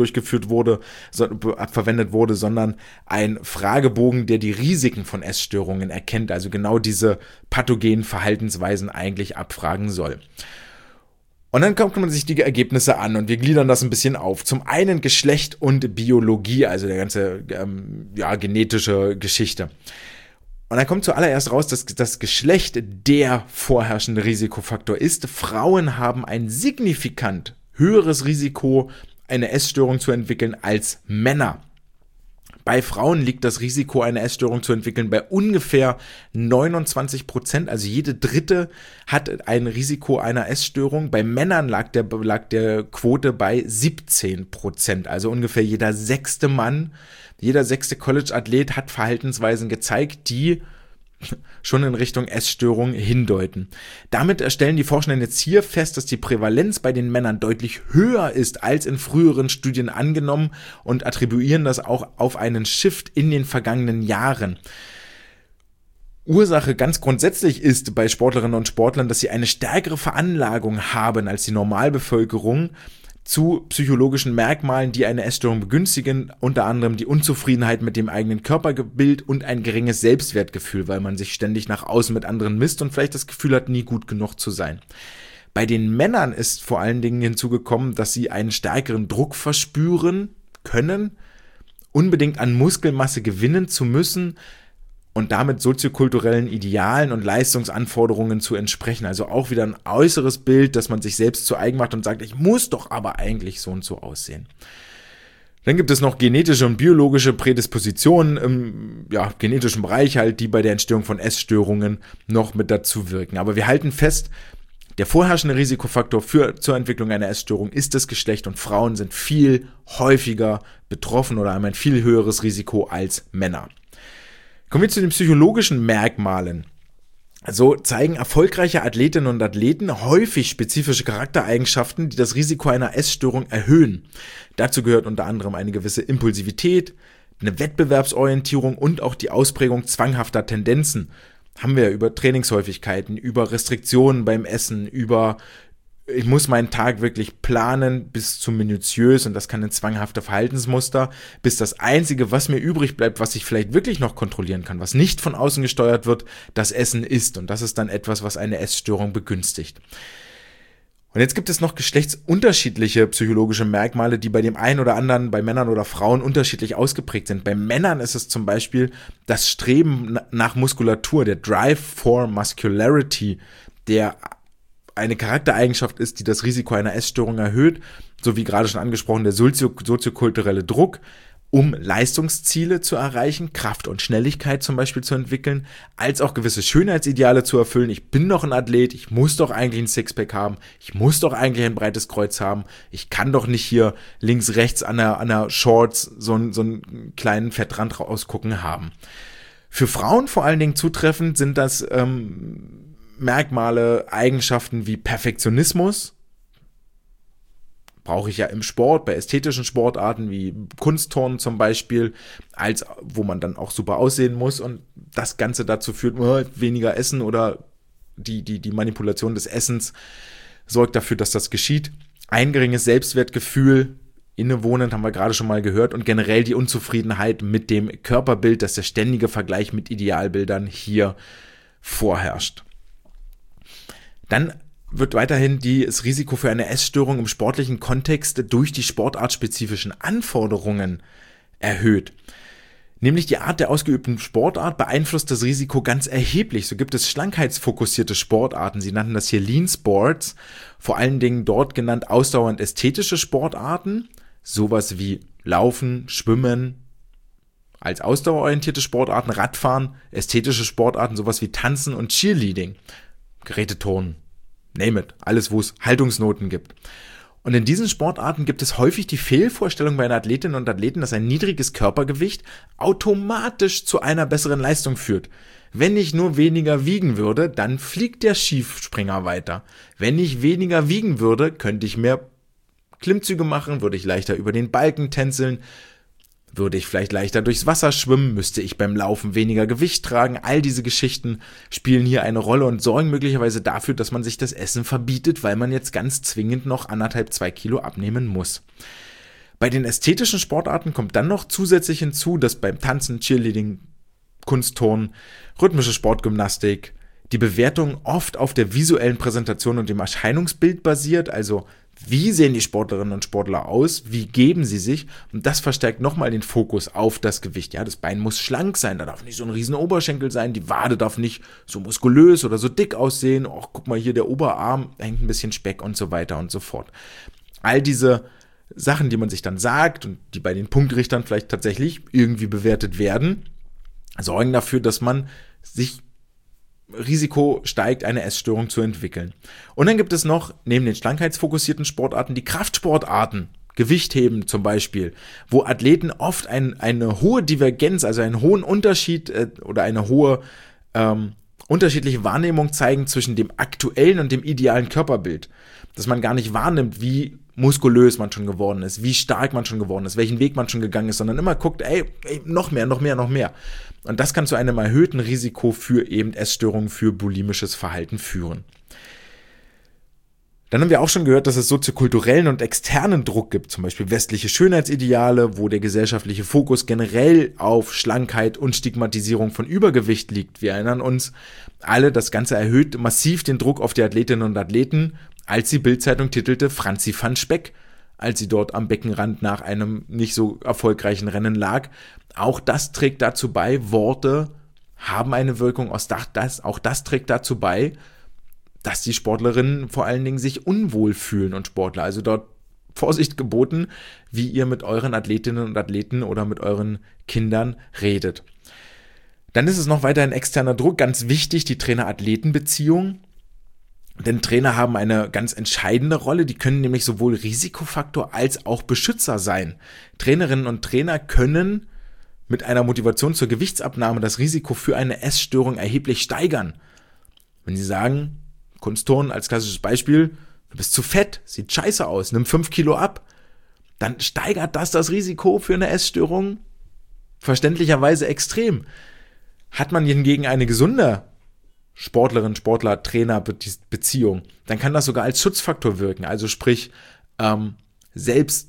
verwendet wurde, sondern ein Fragebogen, der die Risiken von Essstörungen erkennt, also genau diese pathogenen Verhaltensweisen eigentlich abfragen soll. Und dann guckt man sich die Ergebnisse an und wir gliedern das ein bisschen auf. Zum einen Geschlecht und Biologie, also der ganze genetische Geschichte. Und dann kommt zuallererst raus, dass das Geschlecht der vorherrschende Risikofaktor ist. Frauen haben ein signifikant höheres Risiko, eine Essstörung zu entwickeln als Männer. Bei Frauen liegt das Risiko, eine Essstörung zu entwickeln, bei ungefähr 29%. Also jede Dritte hat ein Risiko einer Essstörung. Bei Männern lag der Quote bei 17%. Also ungefähr jeder 6. Mann, jeder 6. College-Athlet hat Verhaltensweisen gezeigt, die schon in Richtung Essstörung hindeuten. Damit stellen die Forschenden jetzt hier fest, dass die Prävalenz bei den Männern deutlich höher ist als in früheren Studien angenommen und attribuieren das auch auf einen Shift in den vergangenen Jahren. Ursache ganz grundsätzlich ist bei Sportlerinnen und Sportlern, dass sie eine stärkere Veranlagung haben als die Normalbevölkerung zu psychologischen Merkmalen, die eine Essstörung begünstigen, unter anderem die Unzufriedenheit mit dem eigenen Körperbild und ein geringes Selbstwertgefühl, weil man sich ständig nach außen mit anderen misst und vielleicht das Gefühl hat, nie gut genug zu sein. Bei den Männern ist vor allen Dingen hinzugekommen, dass sie einen stärkeren Druck verspüren können, unbedingt an Muskelmasse gewinnen zu müssen und damit soziokulturellen Idealen und Leistungsanforderungen zu entsprechen. Also auch wieder ein äußeres Bild, das man sich selbst zu eigen macht und sagt, ich muss doch aber eigentlich so und so aussehen. Dann gibt es noch genetische und biologische Prädispositionen im genetischen Bereich halt, die bei der Entstehung von Essstörungen noch mit dazu wirken. Aber wir halten fest, der vorherrschende Risikofaktor zur Entwicklung einer Essstörung ist das Geschlecht und Frauen sind viel häufiger betroffen oder haben ein viel höheres Risiko als Männer. Kommen wir zu den psychologischen Merkmalen. So zeigen erfolgreiche Athletinnen und Athleten häufig spezifische Charaktereigenschaften, die das Risiko einer Essstörung erhöhen. Dazu gehört unter anderem eine gewisse Impulsivität, eine Wettbewerbsorientierung und auch die Ausprägung zwanghafter Tendenzen. Haben wir über Trainingshäufigkeiten, über Restriktionen beim Essen, über ich muss meinen Tag wirklich planen bis zu minutiös und das kann ein zwanghafter Verhaltensmuster, bis das Einzige, was mir übrig bleibt, was ich vielleicht wirklich noch kontrollieren kann, was nicht von außen gesteuert wird, das Essen ist. Und das ist dann etwas, was eine Essstörung begünstigt. Und jetzt gibt es noch geschlechtsunterschiedliche psychologische Merkmale, die bei dem einen oder anderen, bei Männern oder Frauen unterschiedlich ausgeprägt sind. Bei Männern ist es zum Beispiel das Streben nach Muskulatur, der Drive for Muscularity, der eine Charaktereigenschaft ist, die das Risiko einer Essstörung erhöht, so wie gerade schon angesprochen, der soziokulturelle Druck, um Leistungsziele zu erreichen, Kraft und Schnelligkeit zum Beispiel zu entwickeln, als auch gewisse Schönheitsideale zu erfüllen. Ich bin doch ein Athlet, ich muss doch eigentlich ein Sixpack haben, ich muss doch eigentlich ein breites Kreuz haben, ich kann doch nicht hier links, rechts an der Shorts so einen kleinen Fettrand rausgucken haben. Für Frauen vor allen Dingen zutreffend sind das Merkmale, Eigenschaften wie Perfektionismus, brauche ich ja im Sport, bei ästhetischen Sportarten wie Kunstturnen zum Beispiel, als wo man dann auch super aussehen muss und das Ganze dazu führt, weniger Essen oder die Manipulation des Essens sorgt dafür, dass das geschieht. Ein geringes Selbstwertgefühl, innewohnend, haben wir gerade schon mal gehört, und generell die Unzufriedenheit mit dem Körperbild, dass der ständige Vergleich mit Idealbildern hier vorherrscht. Dann wird weiterhin das Risiko für eine Essstörung im sportlichen Kontext durch die sportartspezifischen Anforderungen erhöht. Nämlich die Art der ausgeübten Sportart beeinflusst das Risiko ganz erheblich. So gibt es schlankheitsfokussierte Sportarten, sie nannten das hier Lean Sports, vor allen Dingen dort genannt Ausdauer- und ästhetische Sportarten, sowas wie Laufen, Schwimmen, als ausdauerorientierte Sportarten, Radfahren, ästhetische Sportarten, sowas wie Tanzen und Cheerleading. Geräteturnen, name it, alles, wo es Haltungsnoten gibt. Und in diesen Sportarten gibt es häufig die Fehlvorstellung bei Athletinnen und Athleten, dass ein niedriges Körpergewicht automatisch zu einer besseren Leistung führt. Wenn ich nur weniger wiegen würde, dann fliegt der Skispringer weiter. Wenn ich weniger wiegen würde, könnte ich mehr Klimmzüge machen, würde ich leichter über den Balken tänzeln, würde ich vielleicht leichter durchs Wasser schwimmen, müsste ich beim Laufen weniger Gewicht tragen. All diese Geschichten spielen hier eine Rolle und sorgen möglicherweise dafür, dass man sich das Essen verbietet, weil man jetzt ganz zwingend noch 1,5–2 Kilo abnehmen muss. Bei den ästhetischen Sportarten kommt dann noch zusätzlich hinzu, dass beim Tanzen, Cheerleading, Kunstturnen, rhythmische Sportgymnastik die Bewertung oft auf der visuellen Präsentation und dem Erscheinungsbild basiert, also wie sehen die Sportlerinnen und Sportler aus, wie geben sie sich, und das verstärkt nochmal den Fokus auf das Gewicht. Ja, das Bein muss schlank sein, da darf nicht so ein riesen Oberschenkel sein, die Wade darf nicht so muskulös oder so dick aussehen, guck mal hier, der Oberarm hängt ein bisschen Speck und so weiter und so fort. All diese Sachen, die man sich dann sagt und die bei den Punktrichtern vielleicht tatsächlich irgendwie bewertet werden, sorgen dafür, dass man sich Risiko steigt, eine Essstörung zu entwickeln. Und dann gibt es noch, neben den schlankheitsfokussierten Sportarten, die Kraftsportarten, Gewichtheben zum Beispiel, wo Athleten oft eine hohe Divergenz, also einen hohen Unterschied oder eine hohe unterschiedliche Wahrnehmung zeigen zwischen dem aktuellen und dem idealen Körperbild. Dass man gar nicht wahrnimmt, wie muskulös man schon geworden ist, wie stark man schon geworden ist, welchen Weg man schon gegangen ist, sondern immer guckt, noch mehr. Und das kann zu einem erhöhten Risiko für eben Essstörungen, für bulimisches Verhalten führen. Dann haben wir auch schon gehört, dass es soziokulturellen und externen Druck gibt, zum Beispiel westliche Schönheitsideale, wo der gesellschaftliche Fokus generell auf Schlankheit und Stigmatisierung von Übergewicht liegt. Wir erinnern uns alle, das Ganze erhöht massiv den Druck auf die Athletinnen und Athleten, als die Bild-Zeitung titelte, Franzi van Speck, als sie dort am Beckenrand nach einem nicht so erfolgreichen Rennen lag. Auch das trägt dazu bei, Worte haben eine Wirkung, auch das trägt dazu bei, dass die Sportlerinnen vor allen Dingen sich unwohl fühlen und Sportler. Also dort Vorsicht geboten, wie ihr mit euren Athletinnen und Athleten oder mit euren Kindern redet. Dann ist es noch weiter ein externer Druck, ganz wichtig, die Trainer-Athleten-Beziehung. Denn Trainer haben eine ganz entscheidende Rolle, die können nämlich sowohl Risikofaktor als auch Beschützer sein. Trainerinnen und Trainer können mit einer Motivation zur Gewichtsabnahme das Risiko für eine Essstörung erheblich steigern. Wenn sie sagen, Kunstturnen als klassisches Beispiel, du bist zu fett, sieht scheiße aus, nimm 5 Kilo ab, dann steigert das Risiko für eine Essstörung verständlicherweise extrem. Hat man hingegen eine gesunde Sportlerin, Sportler, Trainer, Beziehung, dann kann das sogar als Schutzfaktor wirken, also sprich selbst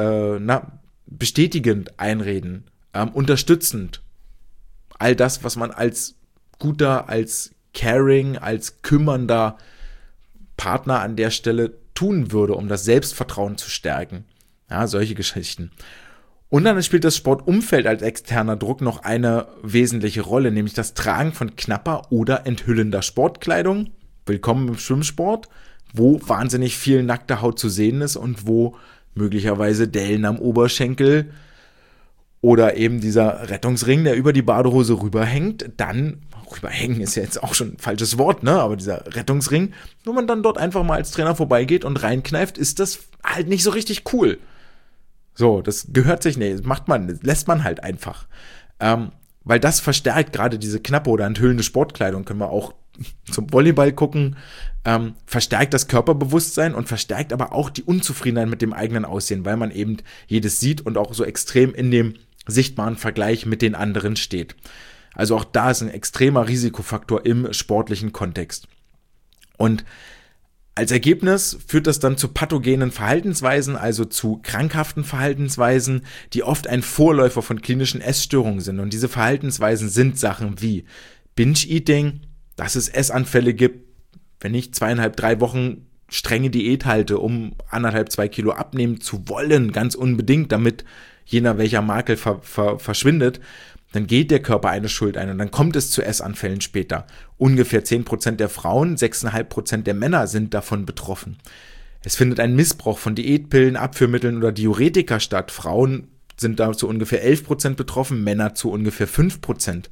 bestätigend einreden, unterstützend, all das, was man als guter, als caring, als kümmernder Partner an der Stelle tun würde, um das Selbstvertrauen zu stärken. Ja, solche Geschichten. Und dann spielt das Sportumfeld als externer Druck noch eine wesentliche Rolle, nämlich das Tragen von knapper oder enthüllender Sportkleidung. Willkommen im Schwimmsport, wo wahnsinnig viel nackte Haut zu sehen ist und wo möglicherweise Dellen am Oberschenkel oder eben dieser Rettungsring, der über die Badehose rüberhängt, dann, rüberhängen ist ja jetzt auch schon ein falsches Wort, ne? Aber dieser Rettungsring, wenn man dann dort einfach mal als Trainer vorbeigeht und reinkneift, ist das halt nicht so richtig cool. So, das gehört sich nicht, das lässt man halt einfach. Weil das verstärkt gerade diese knappe oder enthüllende Sportkleidung, können wir auch zum Volleyball gucken, verstärkt das Körperbewusstsein und verstärkt aber auch die Unzufriedenheit mit dem eigenen Aussehen, weil man eben jedes sieht und auch so extrem in dem sichtbaren Vergleich mit den anderen steht. Also auch da ist ein extremer Risikofaktor im sportlichen Kontext. Und als Ergebnis führt das dann zu pathogenen Verhaltensweisen, also zu krankhaften Verhaltensweisen, die oft ein Vorläufer von klinischen Essstörungen sind. Und diese Verhaltensweisen sind Sachen wie Binge-Eating, dass es Essanfälle gibt, wenn ich 2,5-3 Wochen strenge Diät halte, um 1,5-2 Kilo abnehmen zu wollen, ganz unbedingt, damit jener welcher Makel verschwindet, dann geht der Körper eine Schuld ein und dann kommt es zu Essanfällen später. Ungefähr 10% der Frauen, 6,5% der Männer sind davon betroffen. Es findet ein Missbrauch von Diätpillen, Abführmitteln oder Diuretika statt. Frauen sind da zu ungefähr 11% betroffen, Männer zu ungefähr 5%.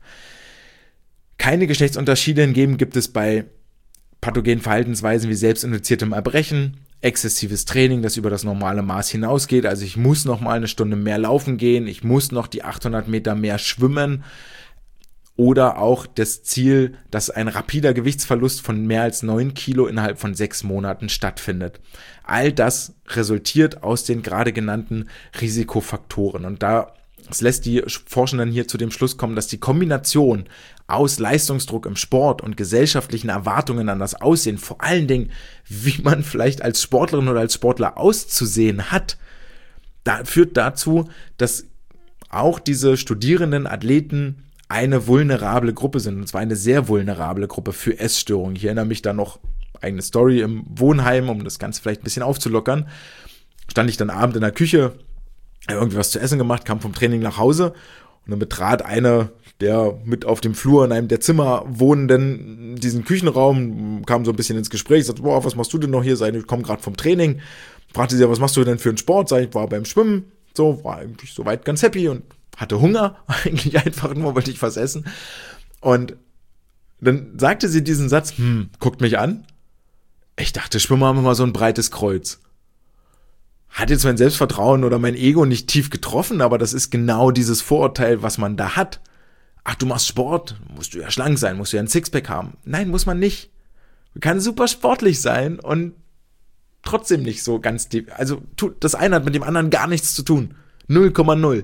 Keine Geschlechtsunterschiede hingegen gibt es bei pathogenen Verhaltensweisen wie selbstinduziertem Erbrechen, exzessives Training, das über das normale Maß hinausgeht. Also ich muss noch mal eine Stunde mehr laufen gehen, ich muss noch die 800 Meter mehr schwimmen. Oder auch das Ziel, dass ein rapider Gewichtsverlust von mehr als 9 Kilo innerhalb von 6 Monaten stattfindet. All das resultiert aus den gerade genannten Risikofaktoren. Und das lässt die Forschenden hier zu dem Schluss kommen, dass die Kombination aus Leistungsdruck im Sport und gesellschaftlichen Erwartungen an das Aussehen, vor allen Dingen, wie man vielleicht als Sportlerin oder als Sportler auszusehen hat, führt dazu, dass auch diese Studierenden, Athleten eine vulnerable Gruppe sind, und zwar eine sehr vulnerable Gruppe für Essstörungen. Ich erinnere mich da noch, eigene Story im Wohnheim, um das Ganze vielleicht ein bisschen aufzulockern, stand ich dann abend in der Küche, irgendwie was zu essen gemacht, kam vom Training nach Hause und dann betrat einer der mit auf dem Flur in einem der Zimmer wohnenden diesen Küchenraum, kam so ein bisschen ins Gespräch, sagte, boah, was machst du denn noch hier? Ich komme gerade vom Training. Fragte sie, was machst du denn für einen Sport? Sag ich, war beim Schwimmen, so, war eigentlich soweit ganz happy und hatte Hunger, eigentlich einfach nur, wollte ich was essen. Und dann sagte sie diesen Satz, guckt mich an. Ich dachte, Schwimmer haben immer so ein breites Kreuz. Hat jetzt mein Selbstvertrauen oder mein Ego nicht tief getroffen, aber das ist genau dieses Vorurteil, was man da hat. Ach, du machst Sport, musst du ja schlank sein, musst du ja ein Sixpack haben. Nein, muss man nicht. Man kann super sportlich sein und trotzdem nicht so ganz tief. Also das eine hat mit dem anderen gar nichts zu tun. 0,0.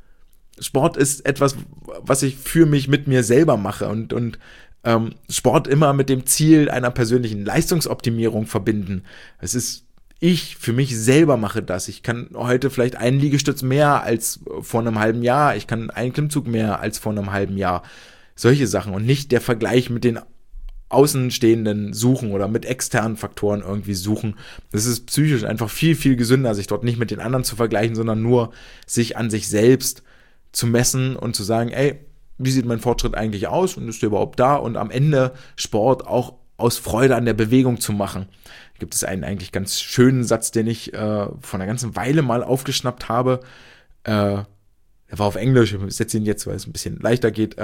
Sport ist etwas, was ich für mich mit mir selber mache und Sport immer mit dem Ziel einer persönlichen Leistungsoptimierung verbinden. Es ist ich für mich selber mache das. Ich kann heute vielleicht einen Liegestütz mehr als vor einem halben Jahr. Ich kann einen Klimmzug mehr als vor einem halben Jahr. Solche Sachen und nicht der Vergleich mit den Außenstehenden suchen oder mit externen Faktoren irgendwie suchen. Das ist psychisch einfach viel, viel gesünder, sich dort nicht mit den anderen zu vergleichen, sondern nur sich an sich selbst zu messen und zu sagen, ey, wie sieht mein Fortschritt eigentlich aus und ist der überhaupt da? Und am Ende Sport auch aus Freude an der Bewegung zu machen. Da gibt es einen eigentlich ganz schönen Satz, den ich vor einer ganzen Weile mal aufgeschnappt habe. Er war auf Englisch, ich setze ihn jetzt, weil es ein bisschen leichter geht.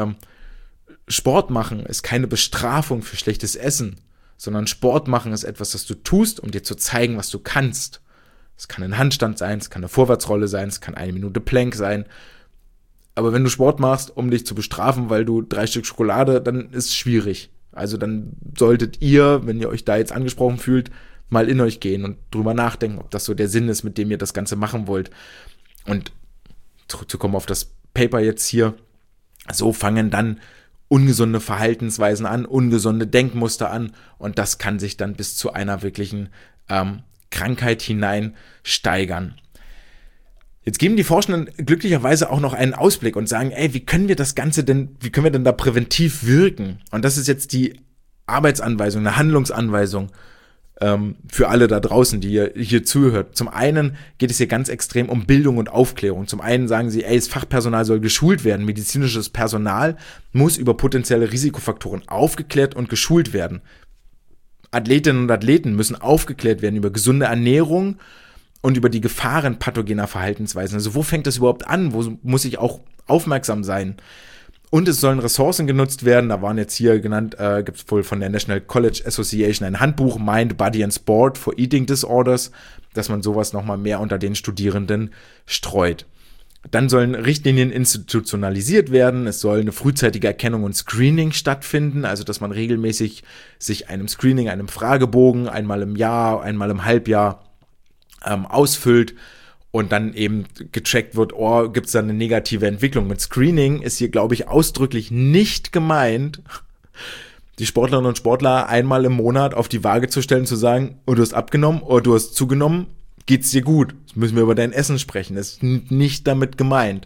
Sport machen ist keine Bestrafung für schlechtes Essen, sondern Sport machen ist etwas, das du tust, um dir zu zeigen, was du kannst. Es kann ein Handstand sein, es kann eine Vorwärtsrolle sein, es kann 1 Minute Plank sein. Aber wenn du Sport machst, um dich zu bestrafen, weil du 3 Stück Schokolade, dann ist es schwierig. Also dann solltet ihr, wenn ihr euch da jetzt angesprochen fühlt, mal in euch gehen und drüber nachdenken, ob das so der Sinn ist, mit dem ihr das Ganze machen wollt. Und zurückzukommen auf das Paper jetzt hier, so fangen dann ungesunde Verhaltensweisen an, ungesunde Denkmuster an und das kann sich dann bis zu einer wirklichen Krankheit hinein steigern. Jetzt geben die Forschenden glücklicherweise auch noch einen Ausblick und sagen, wie können wir denn da präventiv wirken? Und das ist jetzt die Arbeitsanweisung, eine Handlungsanweisung für alle da draußen, die ihr hier zuhört. Zum einen geht es hier ganz extrem um Bildung und Aufklärung. Zum einen sagen sie, das Fachpersonal soll geschult werden. Medizinisches Personal muss über potenzielle Risikofaktoren aufgeklärt und geschult werden. Athletinnen und Athleten müssen aufgeklärt werden über gesunde Ernährung und über die Gefahren pathogener Verhaltensweisen. Also wo fängt das überhaupt an? Wo muss ich auch aufmerksam sein? Und es sollen Ressourcen genutzt werden, da waren jetzt hier genannt, gibt es wohl von der National College Association ein Handbuch, Mind, Body and Sport for Eating Disorders, dass man sowas nochmal mehr unter den Studierenden streut. Dann sollen Richtlinien institutionalisiert werden, es soll eine frühzeitige Erkennung und Screening stattfinden, also dass man regelmäßig sich einem Screening, einem Fragebogen einmal im Jahr, einmal im Halbjahr ausfüllt und dann eben getrackt wird, gibt es da eine negative Entwicklung. Mit Screening ist hier, glaube ich, ausdrücklich nicht gemeint, die Sportlerinnen und Sportler einmal im Monat auf die Waage zu stellen, zu sagen, du hast abgenommen oder du hast zugenommen, geht's dir gut? Jetzt müssen wir über dein Essen sprechen. Das ist nicht damit gemeint.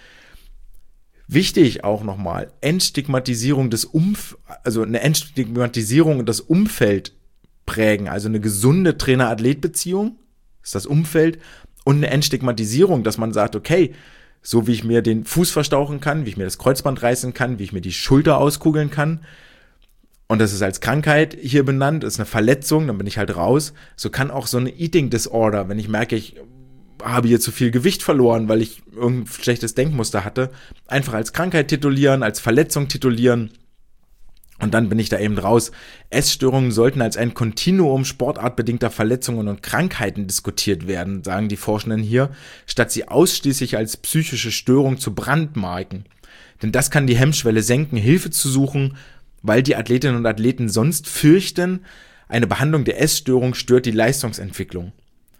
Wichtig auch nochmal, Entstigmatisierung eine Entstigmatisierung und das Umfeld prägen, also eine gesunde Trainer-Athlet-Beziehung, ist das Umfeld, und eine Entstigmatisierung, dass man sagt, okay, so wie ich mir den Fuß verstauchen kann, wie ich mir das Kreuzband reißen kann, wie ich mir die Schulter auskugeln kann, und das ist als Krankheit hier benannt, ist eine Verletzung, dann bin ich halt raus, so kann auch so eine Eating Disorder, wenn ich merke, ich habe hier zu viel Gewicht verloren, weil ich irgendein schlechtes Denkmuster hatte, einfach als Krankheit titulieren, als Verletzung titulieren. Und dann bin ich da eben raus. Essstörungen sollten als ein Kontinuum sportartbedingter Verletzungen und Krankheiten diskutiert werden, sagen die Forschenden hier, statt sie ausschließlich als psychische Störung zu brandmarken. Denn das kann die Hemmschwelle senken, Hilfe zu suchen, weil die Athletinnen und Athleten sonst fürchten, eine Behandlung der Essstörung stört die Leistungsentwicklung.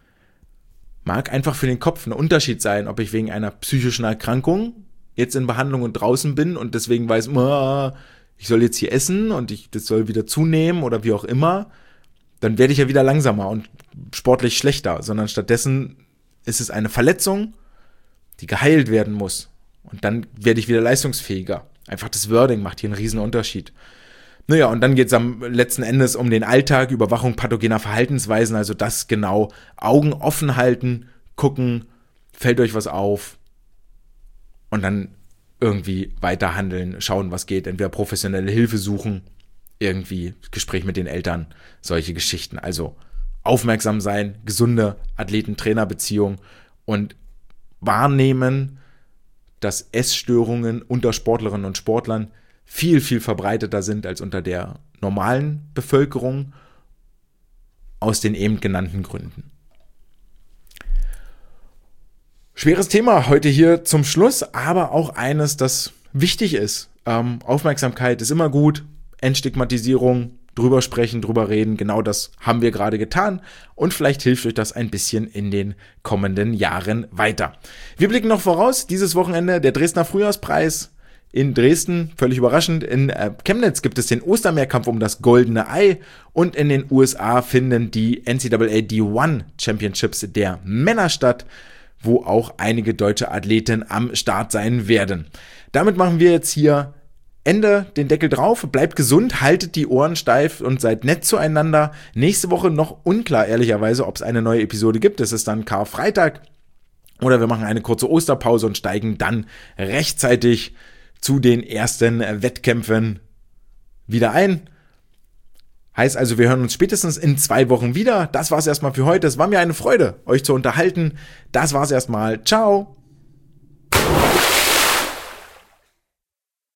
Mag einfach für den Kopf ein Unterschied sein, ob ich wegen einer psychischen Erkrankung jetzt in Behandlung und draußen bin und deswegen weiß, ich soll jetzt hier essen und das soll wieder zunehmen oder wie auch immer, dann werde ich ja wieder langsamer und sportlich schlechter, sondern stattdessen ist es eine Verletzung, die geheilt werden muss und dann werde ich wieder leistungsfähiger. Einfach das Wording macht hier einen riesen Unterschied. Naja, und dann geht es am letzten Endes um den Alltag, Überwachung pathogener Verhaltensweisen, also das genau, Augen offen halten, gucken, fällt euch was auf und dann irgendwie weiter handeln, schauen, was geht, entweder professionelle Hilfe suchen, irgendwie Gespräch mit den Eltern, solche Geschichten. Also aufmerksam sein, gesunde Athleten-Trainer-Beziehung und wahrnehmen, dass Essstörungen unter Sportlerinnen und Sportlern viel, viel verbreiteter sind als unter der normalen Bevölkerung aus den eben genannten Gründen. Schweres Thema heute hier zum Schluss, aber auch eines, das wichtig ist. Aufmerksamkeit ist immer gut, Entstigmatisierung, drüber sprechen, drüber reden, genau das haben wir gerade getan und vielleicht hilft euch das ein bisschen in den kommenden Jahren weiter. Wir blicken noch voraus, dieses Wochenende der Dresdner Frühjahrspreis in Dresden, völlig überraschend, in Chemnitz gibt es den Ostermeerkampf um das goldene Ei und in den USA finden die NCAA D1 Championships der Männer statt, wo auch einige deutsche Athleten am Start sein werden. Damit machen wir jetzt hier Ende, den Deckel drauf, bleibt gesund, haltet die Ohren steif und seid nett zueinander. Nächste Woche noch unklar, ehrlicherweise, ob es eine neue Episode gibt. Es ist dann Karfreitag oder wir machen eine kurze Osterpause und steigen dann rechtzeitig zu den ersten Wettkämpfen wieder ein. Heißt also, wir hören uns spätestens in 2 Wochen wieder. Das war's erstmal für heute. Es war mir eine Freude, euch zu unterhalten. Das war's erstmal. Ciao.